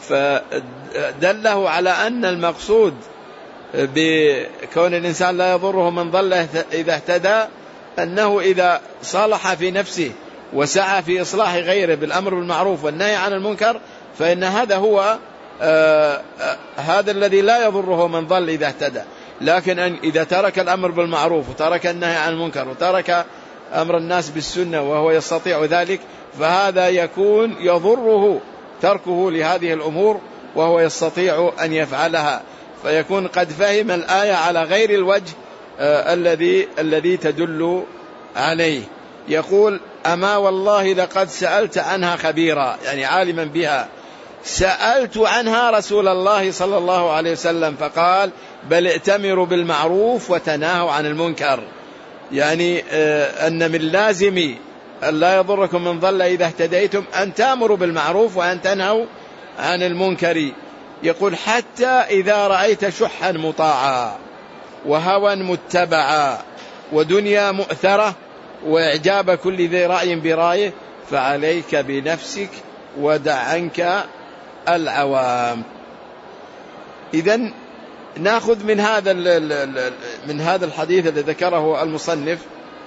فدله على أن المقصود بكون الإنسان لا يضره من ضل إذا اهتدى أنه إذا صالح في نفسه وسعى في إصلاح غيره بالأمر بالمعروف والنهي عن المنكر فإن هذا هو آه آه هذا الذي لا يضره من ضل إذا اهتدى. لكن أن إذا ترك الأمر بالمعروف وترك النهي عن المنكر وترك أمر الناس بالسنة وهو يستطيع ذلك فهذا يكون يضره تركه لهذه الأمور وهو يستطيع أن يفعلها، فيكون قد فهم الآية على غير الوجه آه الذي الذي تدل عليه. يقول: أما والله لقد سألت عنها خبيرا، يعني عالما بها. سألت عنها رسول الله صلى الله عليه وسلم فقال: بل ائتمروا بالمعروف وتناهوا عن المنكر، يعني أن من لازم أن لا يضركم من ضل إذا اهتديتم أن تأمروا بالمعروف وأن تنهوا عن المنكر. يقول: حتى إذا رأيت شحا مطاعا، وهوى متبعا ودنيا مؤثرة وإعجاب كل ذي رأي برأيه، فعليك بنفسك ودع عنك العوام. إذن نأخذ من هذا من هذا الحديث الذي ذكره المصنف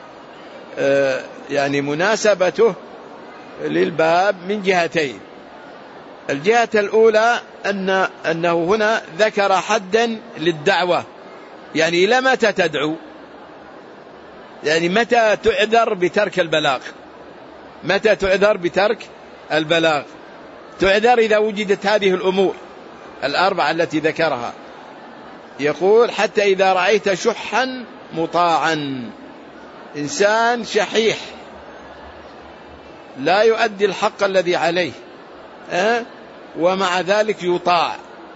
يعني مناسبته للباب من جهتين. الجهة الأولى أن أنه هنا ذكر حدا للدعوة، يعني إلى متى تدعو؟ يعني متى تعذر بترك البلاغ؟ متى تعذر بترك البلاغ؟ تعذر إذا وجدت هذه الأمور الأربعة التي ذكرها. يقول حتى إذا رأيت شحا مطاعا، إنسان شحيح لا يؤدي الحق الذي عليه أه؟ ومع ذلك يطاع،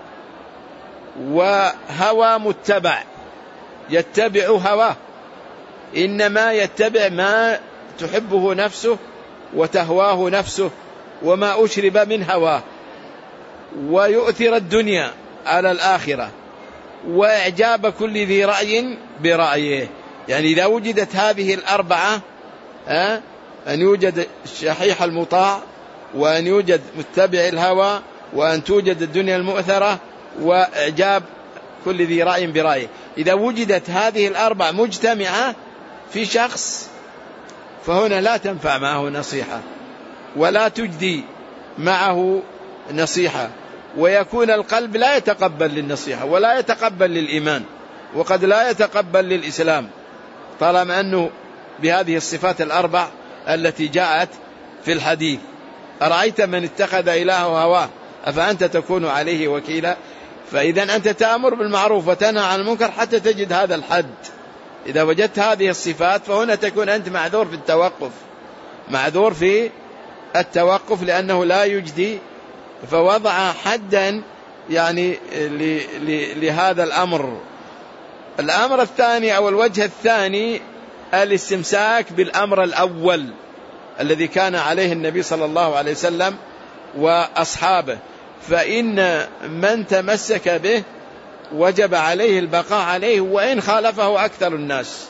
وهوى متبع يتبع هواه، إنما يتبع ما تحبه نفسه وتهواه نفسه وما أشرب من هواه، ويؤثر الدنيا على الآخرة، وإعجاب كل ذي رأي برأيه. يعني إذا وجدت هذه الأربعة أه؟ أن يوجد الشحيح المطاع، وأن يوجد متبع الهوى، وأن توجد الدنيا المؤثرة، وإعجاب كل ذي رأي برأيه. إذا وجدت هذه الأربع مجتمعة في شخص، فهنا لا تنفع معه نصيحة ولا تجدي معه نصيحة، ويكون القلب لا يتقبل للنصيحة ولا يتقبل للإيمان، وقد لا يتقبل للإسلام طالما أنه بهذه الصفات الأربع التي جاءت في الحديث. أرأيت من اتخذ إلهه هواه أفأنت تكون عليه وكيلا؟ فإذا أنت تأمر بالمعروف وتنهى عن المنكر حتى تجد هذا الحد. إذا وجدت هذه الصفات فهنا تكون أنت معذور في التوقف، معذور في التوقف لأنه لا يجدي، فوضع حدا يعني لهذا الأمر. الأمر الثاني أو الوجه الثاني الاستمساك بالأمر الأول الذي كان عليه النبي صلى الله عليه وسلم وأصحابه، فإن من تمسك به وجب عليه البقاء عليه وإن خالفه أكثر الناس.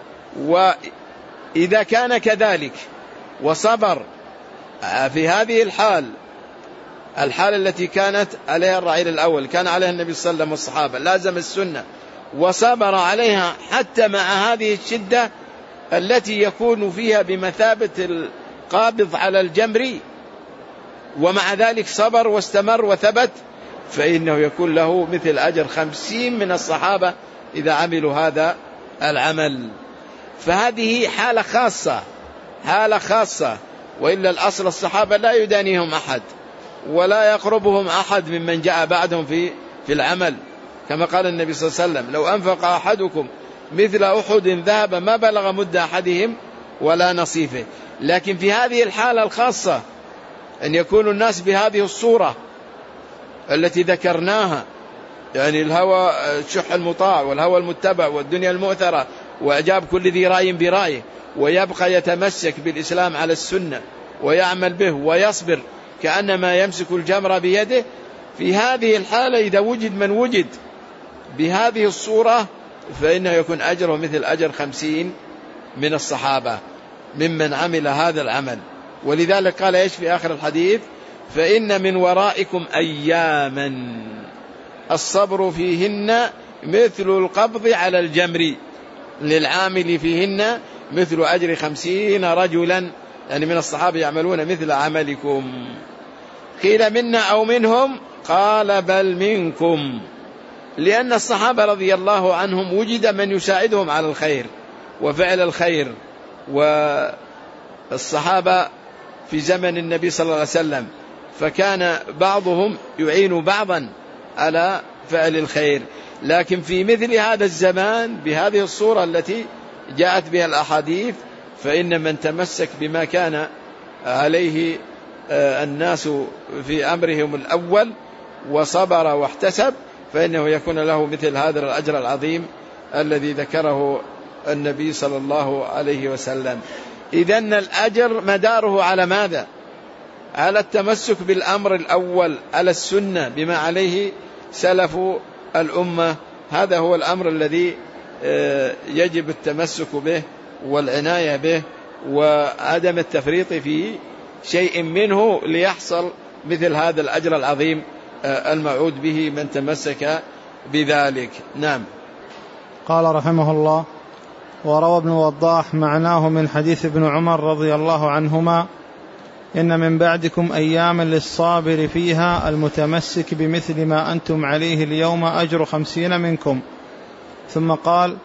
وإذا كان كذلك وصبر في هذه الحال، الحالة التي كانت عليها الرعيل الأول كان عليها النبي صلى الله عليه وسلم والصحابة، لازم السنة وصبر عليها حتى مع هذه الشدة التي يكون فيها بمثابة القابض على الجمر، ومع ذلك صبر واستمر وثبت، فإنه يكون له مثل أجر خمسين من الصحابة إذا عملوا هذا العمل. فهذه حالة خاصة، حالة خاصة، وإلا الأصل الصحابة لا يدانيهم أحد ولا يقربهم أحد ممن جاء بعدهم في في العمل، كما قال النبي صلى الله عليه وسلم: لو أنفق أحدكم مثل أحد ذهب ما بلغ مد أحدهم ولا نصيفه. لكن في هذه الحالة الخاصة أن يكون الناس بهذه الصورة التي ذكرناها، يعني الهوى الشح المطاع والهوى المتبع والدنيا المؤثرة وإعجاب كل ذي رأي برأيه، ويبقى يتمسك بالإسلام على السنة ويعمل به ويصبر كأنما يمسك الجمر بيده. في هذه الحالة إذا وجد من وجد بهذه الصورة فإنه يكون أجره مثل أجر خمسين من الصحابة ممن عمل هذا العمل. ولذلك قال إيش في آخر الحديث: فإن من ورائكم أياما الصبر فيهن مثل القبض على الجمر للعامل فيهن مثل أجر خمسين رجلا، يعني من الصحابة يعملون مثل عملكم. قيل منا أو منهم؟ قال بل منكم، لأن الصحابة رضي الله عنهم وجد من يساعدهم على الخير وفعل الخير، والصحابة في زمن النبي صلى الله عليه وسلم فكان بعضهم يعين بعضا على فعل الخير. لكن في مثل هذا الزمان بهذه الصورة التي جاءت بها الأحاديث فإن من تمسك بما كان عليه الناس في أمرهم الأول وصبر واحتسب فإنه يكون له مثل هذا الأجر العظيم الذي ذكره النبي صلى الله عليه وسلم. إذن الأجر مداره على ماذا؟ على التمسك بالأمر الأول، على السنة بما عليه سلف الأمة. هذا هو الأمر الذي يجب التمسك به والعناية به وعدم التفريط في شيء منه ليحصل مثل هذا الأجر العظيم الموعود به من تمسك بذلك. نعم. قال رحمه الله: وروى ابن وضاح معناه من حديث ابن عمر رضي الله عنهما: إن من بعدكم أياما للصابر فيها المتمسك بمثل ما أنتم عليه اليوم أجر خمسين منكم. ثم قال: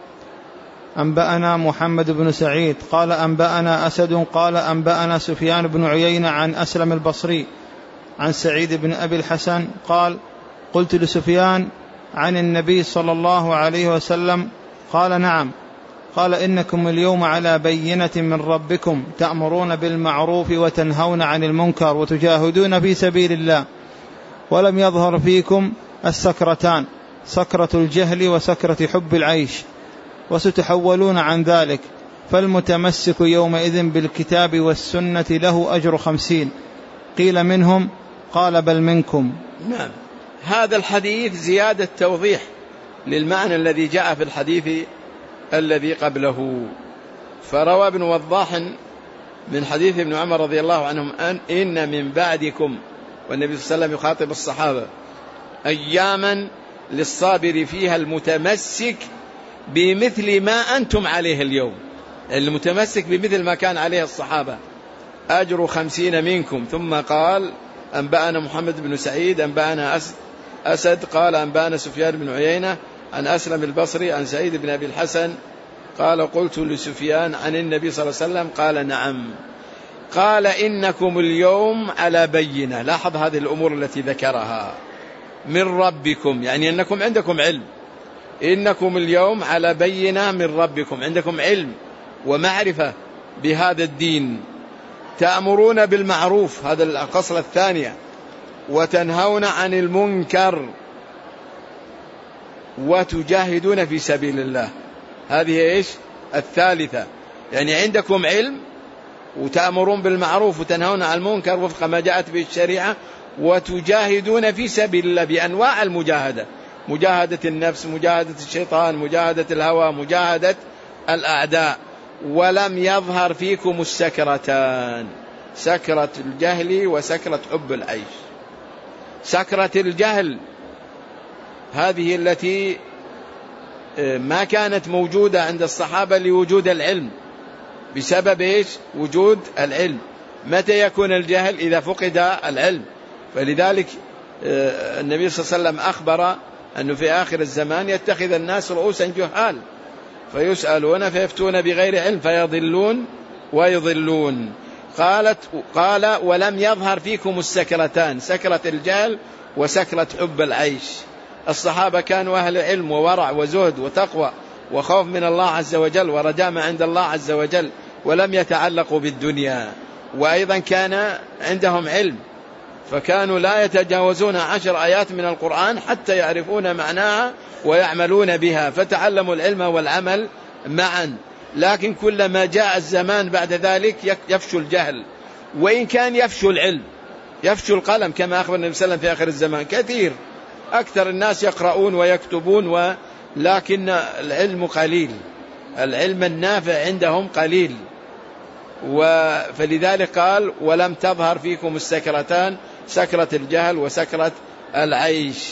أنبأنا محمد بن سعيد قال أنبأنا أسد قال أنبأنا سفيان بن عيينة عن أسلم البصري عن سعيد بن أبي الحسن قال: قلت لسفيان: عن النبي صلى الله عليه وسلم؟ قال: نعم. قال: إنكم اليوم على بينة من ربكم تأمرون بالمعروف وتنهون عن المنكر وتجاهدون في سبيل الله، ولم يظهر فيكم السكرتان، سكرة الجهل وسكرة حب العيش، وستحولون عن ذلك، فالمتمسك يومئذ بالكتاب والسنة له أجر خمسين. قيل: منهم؟ قال: بل منكم. نعم. هذا الحديث زيادة توضيح للمعنى الذي جاء في الحديث الذي قبله. فروى ابن وضاح من حديث ابن عمر رضي الله عنهم أن إن من بعدكم، والنبي صلى الله عليه وسلم يخاطب الصحابة، أياما للصابر فيها المتمسك بمثل ما أنتم عليه اليوم، المتمسك بمثل ما كان عليه الصحابة أجر خمسين منكم. ثم قال: أنبأنا محمد بن سعيد أنبأنا أسد قال أنبأنا سفيان بن عيينة عن أسلم البصري عن سعيد بن أبي الحسن قال: قلت لسفيان: عن النبي صلى الله عليه وسلم؟ قال: نعم. قال: إنكم اليوم على بينة. لاحظ هذه الأمور التي ذكرها، من ربكم، يعني أنكم عندكم علم. إنكم اليوم على بينة من ربكم، عندكم علم ومعرفة بهذا الدين. تأمرون بالمعروف، هذا الخصلة الثانية، وتنهون عن المنكر، وتجاهدون في سبيل الله، هذه إيش؟ الثالثة. يعني عندكم علم وتأمرون بالمعروف وتنهون عن المنكر وفق ما جاءت به الشريعة، وتجاهدون في سبيل الله بأنواع المجاهدة، مجاهدة النفس، مجاهدة الشيطان، مجاهدة الهوى، مجاهدة الأعداء. ولم يظهر فيكم السكرتان، سكرة الجهل وسكرة حب العيش. سكرة الجهل هذه التي ما كانت موجودة عند الصحابة لوجود العلم، بسبب إيش؟ وجود العلم. متى يكون الجهل؟ إذا فقد العلم. فلذلك النبي صلى الله عليه وسلم أخبر أنه في آخر الزمان يتخذ الناس رؤوسا جهال فيسألون فيفتون بغير علم فيضلون ويضلون. قالت قال: ولم يظهر فيكم السكرتان، سكرة الجهل وسكرة حب العيش. الصحابة كانوا أهل علم وورع وزهد وتقوى وخوف من الله عز وجل ورجاء ما عند الله عز وجل، ولم يتعلقوا بالدنيا. وأيضا كان عندهم علم، فكانوا لا يتجاوزون عشر آيات من القرآن حتى يعرفون معناها ويعملون بها، فتعلموا العلم والعمل معا. لكن كلما جاء الزمان بعد ذلك يفشو الجهل، وإن كان يفشو العلم، يفشو القلم كما أخبر النبي صلى الله عليه وسلم في آخر الزمان. كثير أكثر الناس يقرؤون ويكتبون، ولكن العلم قليل، العلم النافع عندهم قليل. فلذلك قال: ولم تظهر فيكم السكرتان، سكرة الجهل وسكرة العيش،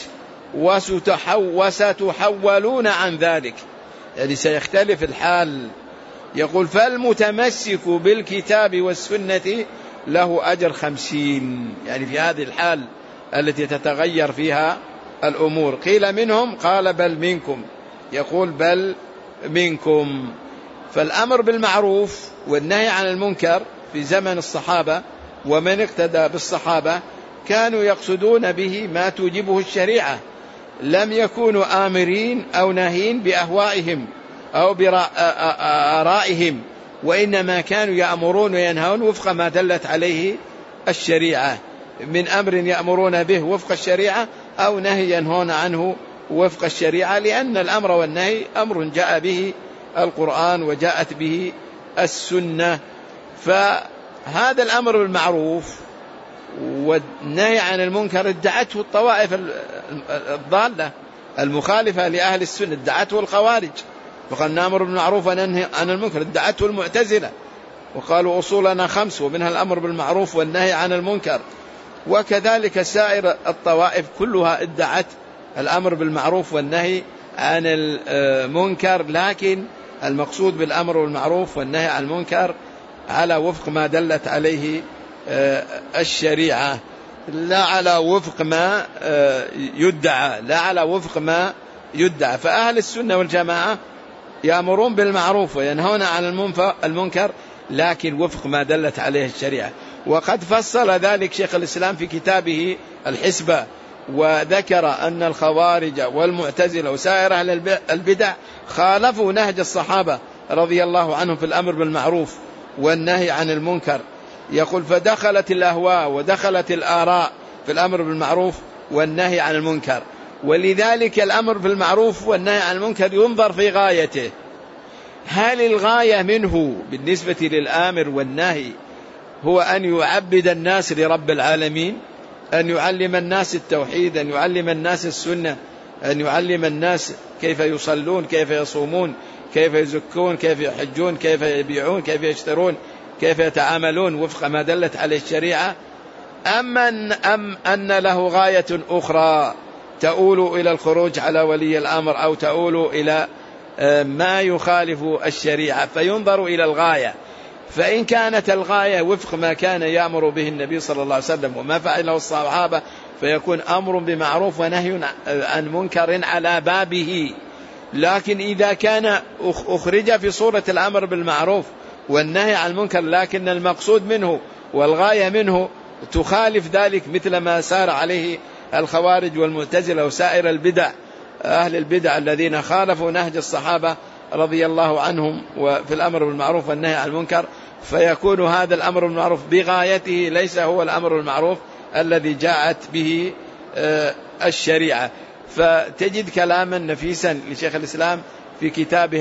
وستحولون عن ذلك، يعني سيختلف الحال. يقول: فالمتمسك بالكتاب والسنة له أجر خمسين، يعني في هذه الحال التي تتغير فيها الأمور. قيل: منهم؟ قال: بل منكم. يقول: بل منكم. فالأمر بالمعروف والنهي عن المنكر في زمن الصحابة ومن اقتدى بالصحابة كانوا يقصدون به ما توجبه الشريعة، لم يكونوا آمرين أو ناهين بأهوائهم أو بآرائهم، وإنما كانوا يأمرون وينهون وفق ما دلت عليه الشريعة، من أمر يأمرون به وفق الشريعة أو نهي ينهون عنه وفق الشريعة، لأن الأمر والنهي أمر جاء به القرآن وجاءت به السنة. فهذا الأمر بالمعروف والنهي عن المنكر ادعته الطوائف الضالة المخالفة لأهل السنة، ادعته الخوارج فقال نأمر بالمعروف وننهي عن المنكر. ادعته المعتزلة وقالوا أصولنا خمس ومنها الأمر بالمعروف والنهي عن المنكر. وكذلك سائر الطوائف كلها ادعت الأمر بالمعروف والنهي عن المنكر، لكن المقصود بالأمر بالمعروف والنهي عن المنكر على وفق ما دلت عليه الشريعة، لا على وفق ما يدعى، لا على وفق ما يدعى. فأهل السنة والجماعة يأمرون بالمعروف وينهون عن المنكر، لكن وفق ما دلت عليه الشريعة. وقد فصل ذلك شيخ الإسلام في كتابه الحسبة، وذكر أن الخوارج والمعتزلة وسائر أهل البدع خالفوا نهج الصحابة رضي الله عنهم في الأمر بالمعروف والنهي عن المنكر. يقول فدخلت الأهواء ودخلت الآراء في الأمر بالمعروف والنهي عن المنكر، ولذلك الأمر بالمعروف والنهي عن المنكر ينظر في غايته. هل الغاية منه بالنسبة للآمر والنهي هو أن يعبد الناس لرب العالمين، أن يعلم الناس التوحيد، أن يعلم الناس السنة، أن يعلم الناس كيف يصلون، كيف يصومون، كيف يزكون، كيف يحجون، كيف يبيعون، كيف يشترون، كيف يتعاملون وفق ما دلت عليه الشريعة، أم أن, أم أن له غاية أخرى تؤول إلى الخروج على ولي الأمر أو تؤول إلى ما يخالف الشريعة؟ فينظر إلى الغاية. فإن كانت الغاية وفق ما كان يأمر به النبي صلى الله عليه وسلم وما فعله الصحابة فيكون أمر بمعروف ونهي عن منكر على بابه. لكن إذا كان أخرج في صورة الأمر بالمعروف والنهي عن المنكر لكن المقصود منه والغاية منه تخالف ذلك، مثل ما سار عليه الخوارج والمعتزلة وسائر البدع، أهل البدع الذين خالفوا نهج الصحابة رضي الله عنهم وفي الأمر بالمعروف والنهي عن المنكر، فيكون هذا الأمر بالمعروف بغايته ليس هو الأمر بالمعروف الذي جاءت به الشريعة. فتجد كلاما نفيسا لشيخ الإسلام في كتابه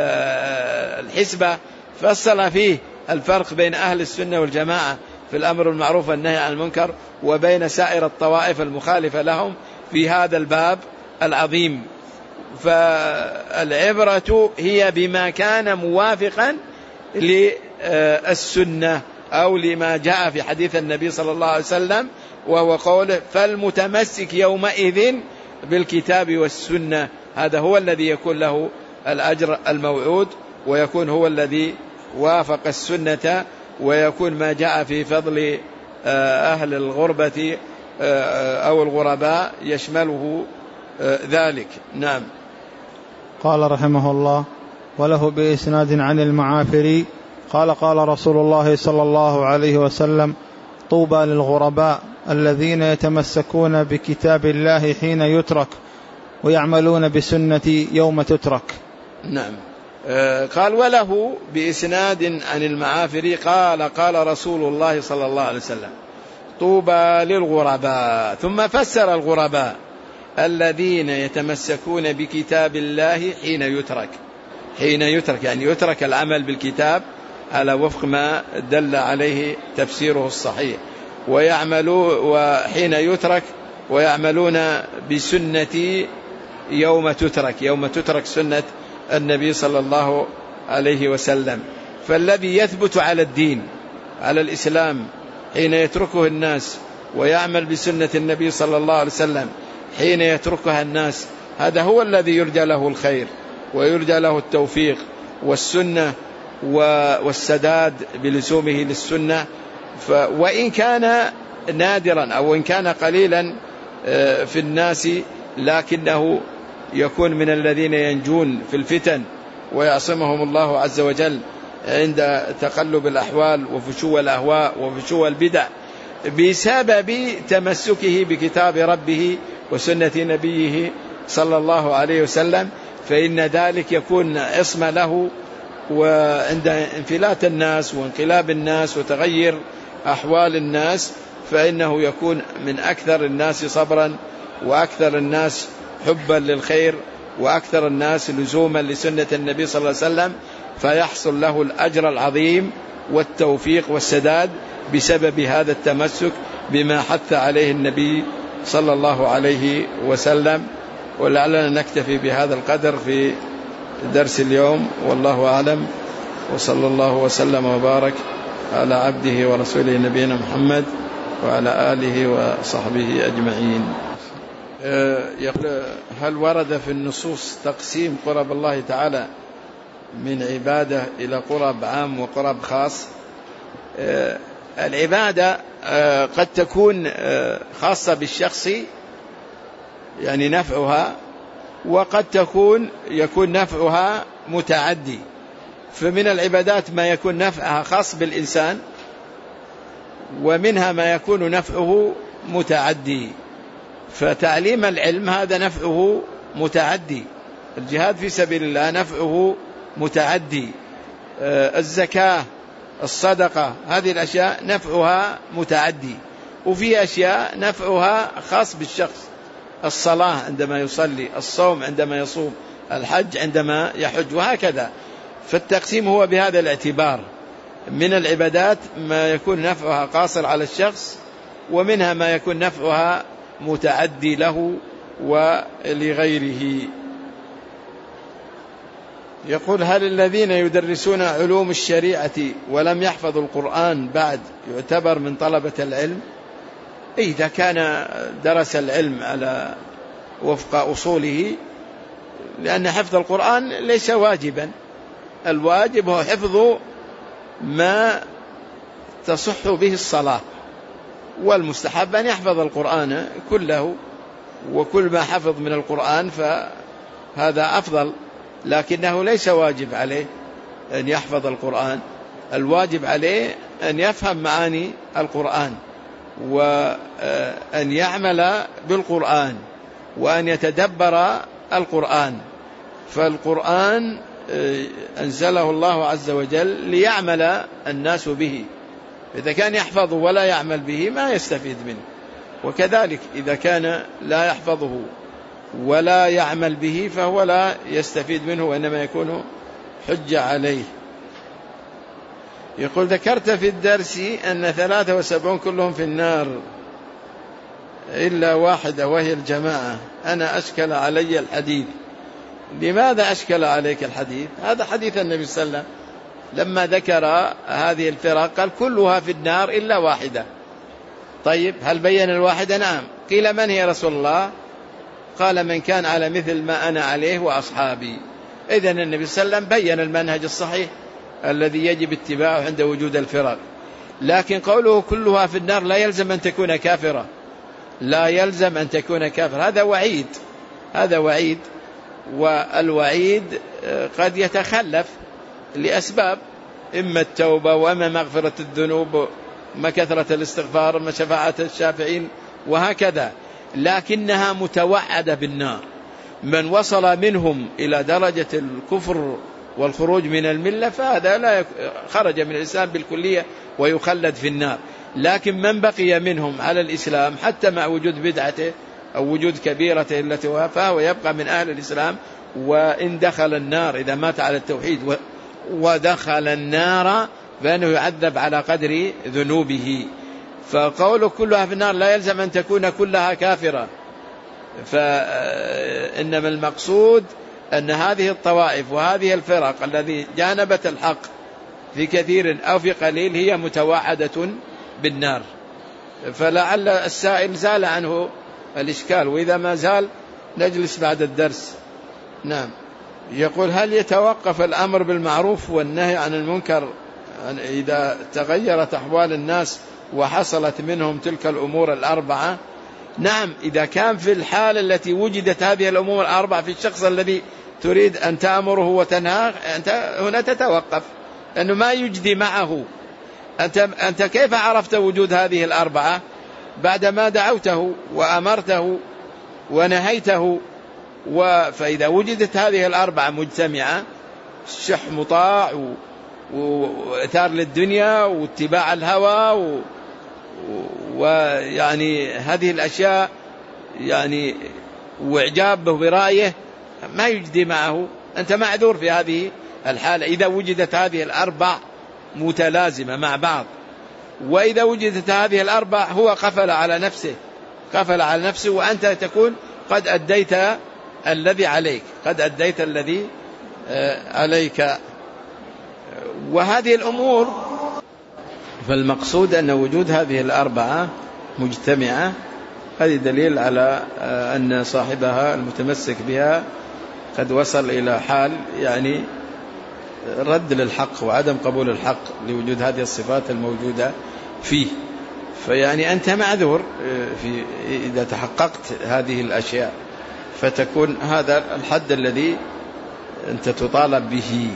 الحسبة فصل فيه الفرق بين أهل السنة والجماعة في الأمر بالمعروف والنهي عن المنكر وبين سائر الطوائف المخالفة لهم في هذا الباب العظيم. فالعبرة هي بما كان موافقا للسنة أو لما جاء في حديث النبي صلى الله عليه وسلم، وهو قوله فالمتمسك يومئذ بالكتاب والسنة، هذا هو الذي يكون له الأجر الموعود، ويكون هو الذي وافق السنة، ويكون ما جاء في فضل أهل الغربة أو الغرباء يشمله ذلك. نعم. قال رحمه الله: وله بإسناد عن المعافري قال قال رسول الله صلى الله عليه وسلم: طوبى للغرباء الذين يتمسكون بكتاب الله حين يترك ويعملون بسنتي يوم تترك. نعم. قال وله بإسناد عن المعافري قال قال رسول الله صلى الله عليه وسلم: طوبى للغرباء، ثم فسر الغرباء الذين يتمسكون بكتاب الله حين يترك. حين يترك يعني يترك العمل بالكتاب على وفق ما دل عليه تفسيره الصحيح، ويعملوا وحين يترك ويعملون بسنة يوم تترك، يوم تترك سنة النبي صلى الله عليه وسلم. فالذي يثبت على الدين على الإسلام حين يتركه الناس ويعمل بسنة النبي صلى الله عليه وسلم حين يتركها الناس، هذا هو الذي يرجى له الخير ويرجى له التوفيق والسنة والسداد بلزومه للسنة. وإن كان نادرا أو إن كان قليلا في الناس لكنه يكون من الذين ينجون في الفتن ويعصمهم الله عز وجل عند تقلب الأحوال وفشو الأهواء وفشو البدع بسبب تمسكه بكتاب ربه وسنة نبيه صلى الله عليه وسلم. فإن ذلك يكون عصمة له، وعند انفلات الناس وانقلاب الناس وتغير أحوال الناس فإنه يكون من أكثر الناس صبرا وأكثر الناس حبا للخير وأكثر الناس لزوما لسنة النبي صلى الله عليه وسلم، فيحصل له الأجر العظيم والتوفيق والسداد بسبب هذا التمسك بما حث عليه النبي صلى الله عليه وسلم. ولعلنا نكتفي بهذا القدر في درس اليوم، والله أعلم، وصلى الله وسلم وبارك على عبده ورسوله نبينا محمد وعلى آله وصحبه أجمعين. يقول: هل ورد في النصوص تقسيم قرب الله تعالى من عبادة إلى قرب عام وقرب خاص؟ العبادة قد تكون خاصة بالشخص يعني نفعها، وقد تكون يكون نفعها متعدي. فمن العبادات ما يكون نفعها خاص بالإنسان، ومنها ما يكون نفعه متعدي. فتعليم العلم هذا نفعه متعدي، الجهاد في سبيل الله نفعه متعدي، الزكاة، الصدقة، هذه الأشياء نفعها متعدي. وفي أشياء نفعها خاص بالشخص، الصلاة عندما يصلي، الصوم عندما يصوم، الحج عندما يحج، وهكذا. فالتقسيم هو بهذا الاعتبار: من العبادات ما يكون نفعها قاصر على الشخص، ومنها ما يكون نفعها متعدي له ولغيره. يقول: هل الذين يدرسون علوم الشريعة ولم يحفظوا القرآن بعد يعتبر من طلبة العلم؟ إذا كان درس العلم على وفق أصوله، لأن حفظ القرآن ليس واجبا، الواجب هو حفظ ما تصح به الصلاة، والمستحب أن يحفظ القرآن كله، وكل ما حفظ من القرآن فهذا أفضل، لكنه ليس واجب عليه أن يحفظ القرآن. الواجب عليه أن يفهم معاني القرآن، وأن يعمل بالقرآن، وأن يتدبر القرآن. فالقرآن أنزله الله عز وجل ليعمل الناس به، إذا كان يحفظه ولا يعمل به ما يستفيد منه. وكذلك إذا كان لا يحفظه ولا يعمل به فهو لا يستفيد منه، وإنما يكون حجة عليه. يقول: ذكرت في الدرس أن ثلاثة وسبعون كلهم في النار إلا واحدة وهي الجماعة. أنا أشكل علي الحديث. لماذا أشكل عليك الحديث؟ هذا حديث النبي صلى الله عليه وسلم لما ذكر هذه الفرق قال: كلها في النار إلا واحدة. طيب، هل بين الواحدة؟ نعم. قيل: من هي رسول الله؟ قال: من كان على مثل ما أنا عليه وأصحابي. إذن النبي صلى الله عليه وسلم بين المنهج الصحيح الذي يجب اتباعه عند وجود الفرق. لكن قوله كلها في النار لا يلزم أن تكون كافرة، لا يلزم أن تكون كافرة، هذا وعيد، هذا وعيد. والوعيد قد يتخلف لأسباب، إما التوبة، وإما مغفرة الذنوب، ما كثرة الاستغفار، ما شفاعة الشافعين، وهكذا. لكنها متوعدة بالنار. من وصل منهم إلى درجة الكفر والخروج من الملة فهذا لا خرج من الإسلام بالكلية ويخلد في النار. لكن من بقي منهم على الإسلام حتى مع وجود بدعته أو وجود كبيرته التي هو فهو يبقى من أهل الإسلام، وإن دخل النار إذا مات على التوحيد ودخل النار فإنه يعذب على قدر ذنوبه. فقوله كلها في النار لا يلزم أن تكون كلها كافرة، فإنما المقصود أن هذه الطوائف وهذه الفرق الذي جانبت الحق في كثير أو في قليل هي متوعدة بالنار. فلعل السائل زال عنه الإشكال، وإذا ما زال نجلس بعد الدرس. نعم. يقول: هل يتوقف الأمر بالمعروف والنهي عن المنكر إذا تغيرت أحوال الناس وحصلت منهم تلك الأمور الأربعة؟ نعم، إذا كان في الحالة التي وجدت هذه الأمور الأربعة في الشخص الذي تريد أن تأمره وتنهاه، أنت هنا تتوقف، لأنه ما يجدي معه. أنت, أنت كيف عرفت وجود هذه الأربعة؟ بعدما دعوته وأمرته ونهيته. فإذا وجدت هذه الأربعة مجتمعة، الشح مطاع وإثار للدنيا واتباع الهوى ويعني هذه الأشياء يعني وإعجابه برأيه، ما يجدي معه، أنت معذور في هذه الحالة إذا وجدت هذه الأربع متلازمة مع بعض. وإذا وجدت هذه الأربع هو قفل على نفسه قفل على نفسه وأنت تكون قد أديت الذي عليك قد أديت الذي عليك. وهذه الأمور فالمقصود أن وجود هذه الأربعة مجتمعة، هذه دليل على أن صاحبها المتمسك بها قد وصل إلى حال يعني رد للحق وعدم قبول الحق لوجود هذه الصفات الموجودة فيه. فيعني أنت معذور في إذا تحققت هذه الأشياء، فتكون هذا الحد الذي أنت تطالب به.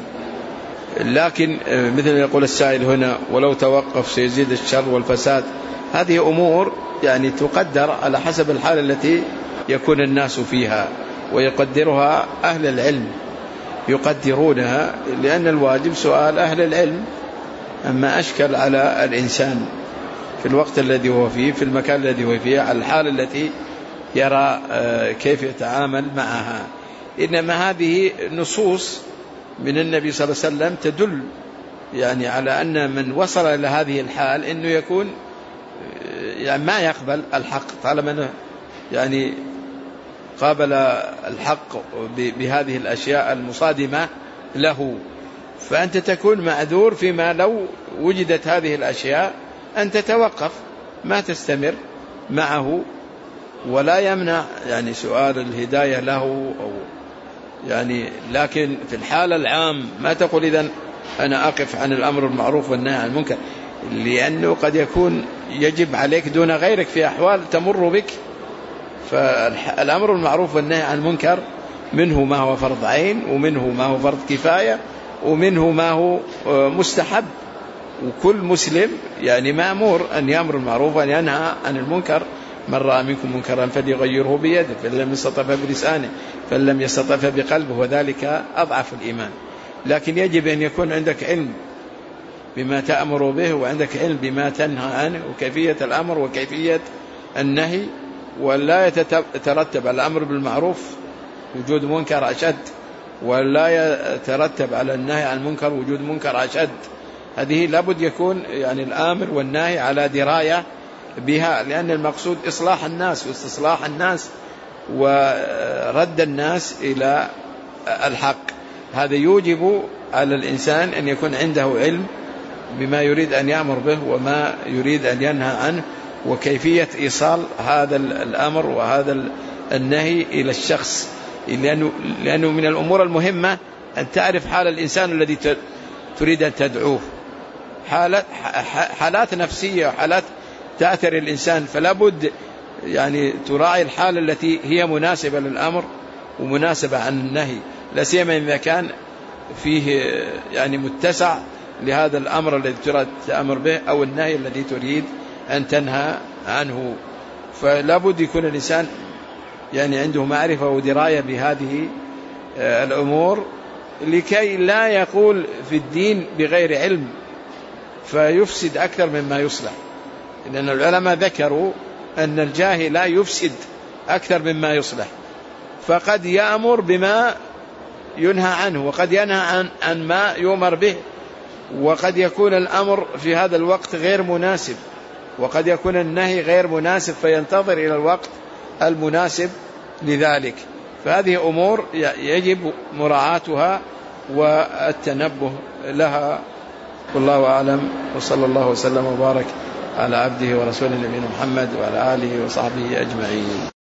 لكن مثل يقول السائل هنا ولو توقف سيزيد الشر والفساد، هذه أمور يعني تقدر على حسب الحال التي يكون الناس فيها، ويقدرها أهل العلم يقدرونها، لأن الواجب سؤال أهل العلم. أما أشكل على الإنسان في الوقت الذي هو فيه، في المكان الذي هو فيه، على الحال التي يرى كيف يتعامل معها. إنما هذه نصوص من النبي صلى الله عليه وسلم تدل يعني على أن من وصل إلى هذه الحال أنه يكون يعني ما يقبل الحق طالما يعني قابل الحق بهذه الأشياء المصادمة له. فأنت تكون معذور فيما لو وجدت هذه الأشياء أن تتوقف، ما تستمر معه، ولا يمنع يعني سؤال الهداية له أو يعني. لكن في الحالة العام ما تقول إذن أنا أقف عن الأمر المعروف والنهي عن المنكر، لأنه قد يكون يجب عليك دون غيرك في أحوال تمر بك. فالأمر المعروف والنهي عن المنكر منه ما هو فرض عين، ومنه ما هو فرض كفاية، ومنه ما هو مستحب. وكل مسلم يعني مأمور أن يأمر المعروف وأن ينهى عن المنكر. من رأى منكم منكرا فليغيره بيده، فإن لم يستطع فبلسانه، فإن لم يستطع فبقلبه، وذلك أضعف الإيمان. لكن يجب أن يكون عندك علم بما تأمر به، وعندك علم بما تنهى عنه، وكيفية الأمر وكيفية النهي، ولا يترتب على الأمر بالمعروف وجود منكر أشد، ولا يترتب على النهي عن المنكر وجود منكر أشد. هذه لابد يكون يعني الآمر والنهي على دراية بها، لأن المقصود إصلاح الناس واستصلاح الناس ورد الناس إلى الحق. هذا يوجب على الإنسان أن يكون عنده علم بما يريد أن يأمر به وما يريد أن ينهى عنه، وكيفية إيصال هذا الأمر وهذا النهي إلى الشخص. لأنه, لأنه من الأمور المهمة أن تعرف حال الإنسان الذي تريد أن تدعوه، حالات, حالات نفسية وحالات تأثر الإنسان، فلا بد يعني تراعي الحالة التي هي مناسبة للأمر ومناسبة عن النهي، لا سيما إذا كان فيه يعني متسع لهذا الأمر الذي تريد تأمر به أو النهي الذي تريد أن تنهى عنه. فلا بد يكون الإنسان يعني عنده معرفة ودراية بهذه الأمور، لكي لا يقول في الدين بغير علم فيفسد أكثر مما يصلح. لأن العلماء ذكروا أن الجاهل لا يفسد أكثر مما يصلح، فقد يأمر بما ينهى عنه، وقد ينهى عن, عن ما يؤمر به، وقد يكون الأمر في هذا الوقت غير مناسب، وقد يكون النهي غير مناسب، فينتظر إلى الوقت المناسب لذلك. فهذه أمور يجب مراعاتها والتنبه لها. والله أعلم، وصلى الله وسلم وبارك على عبده ورسوله نبينا محمد وعلى آله وصحبه أجمعين.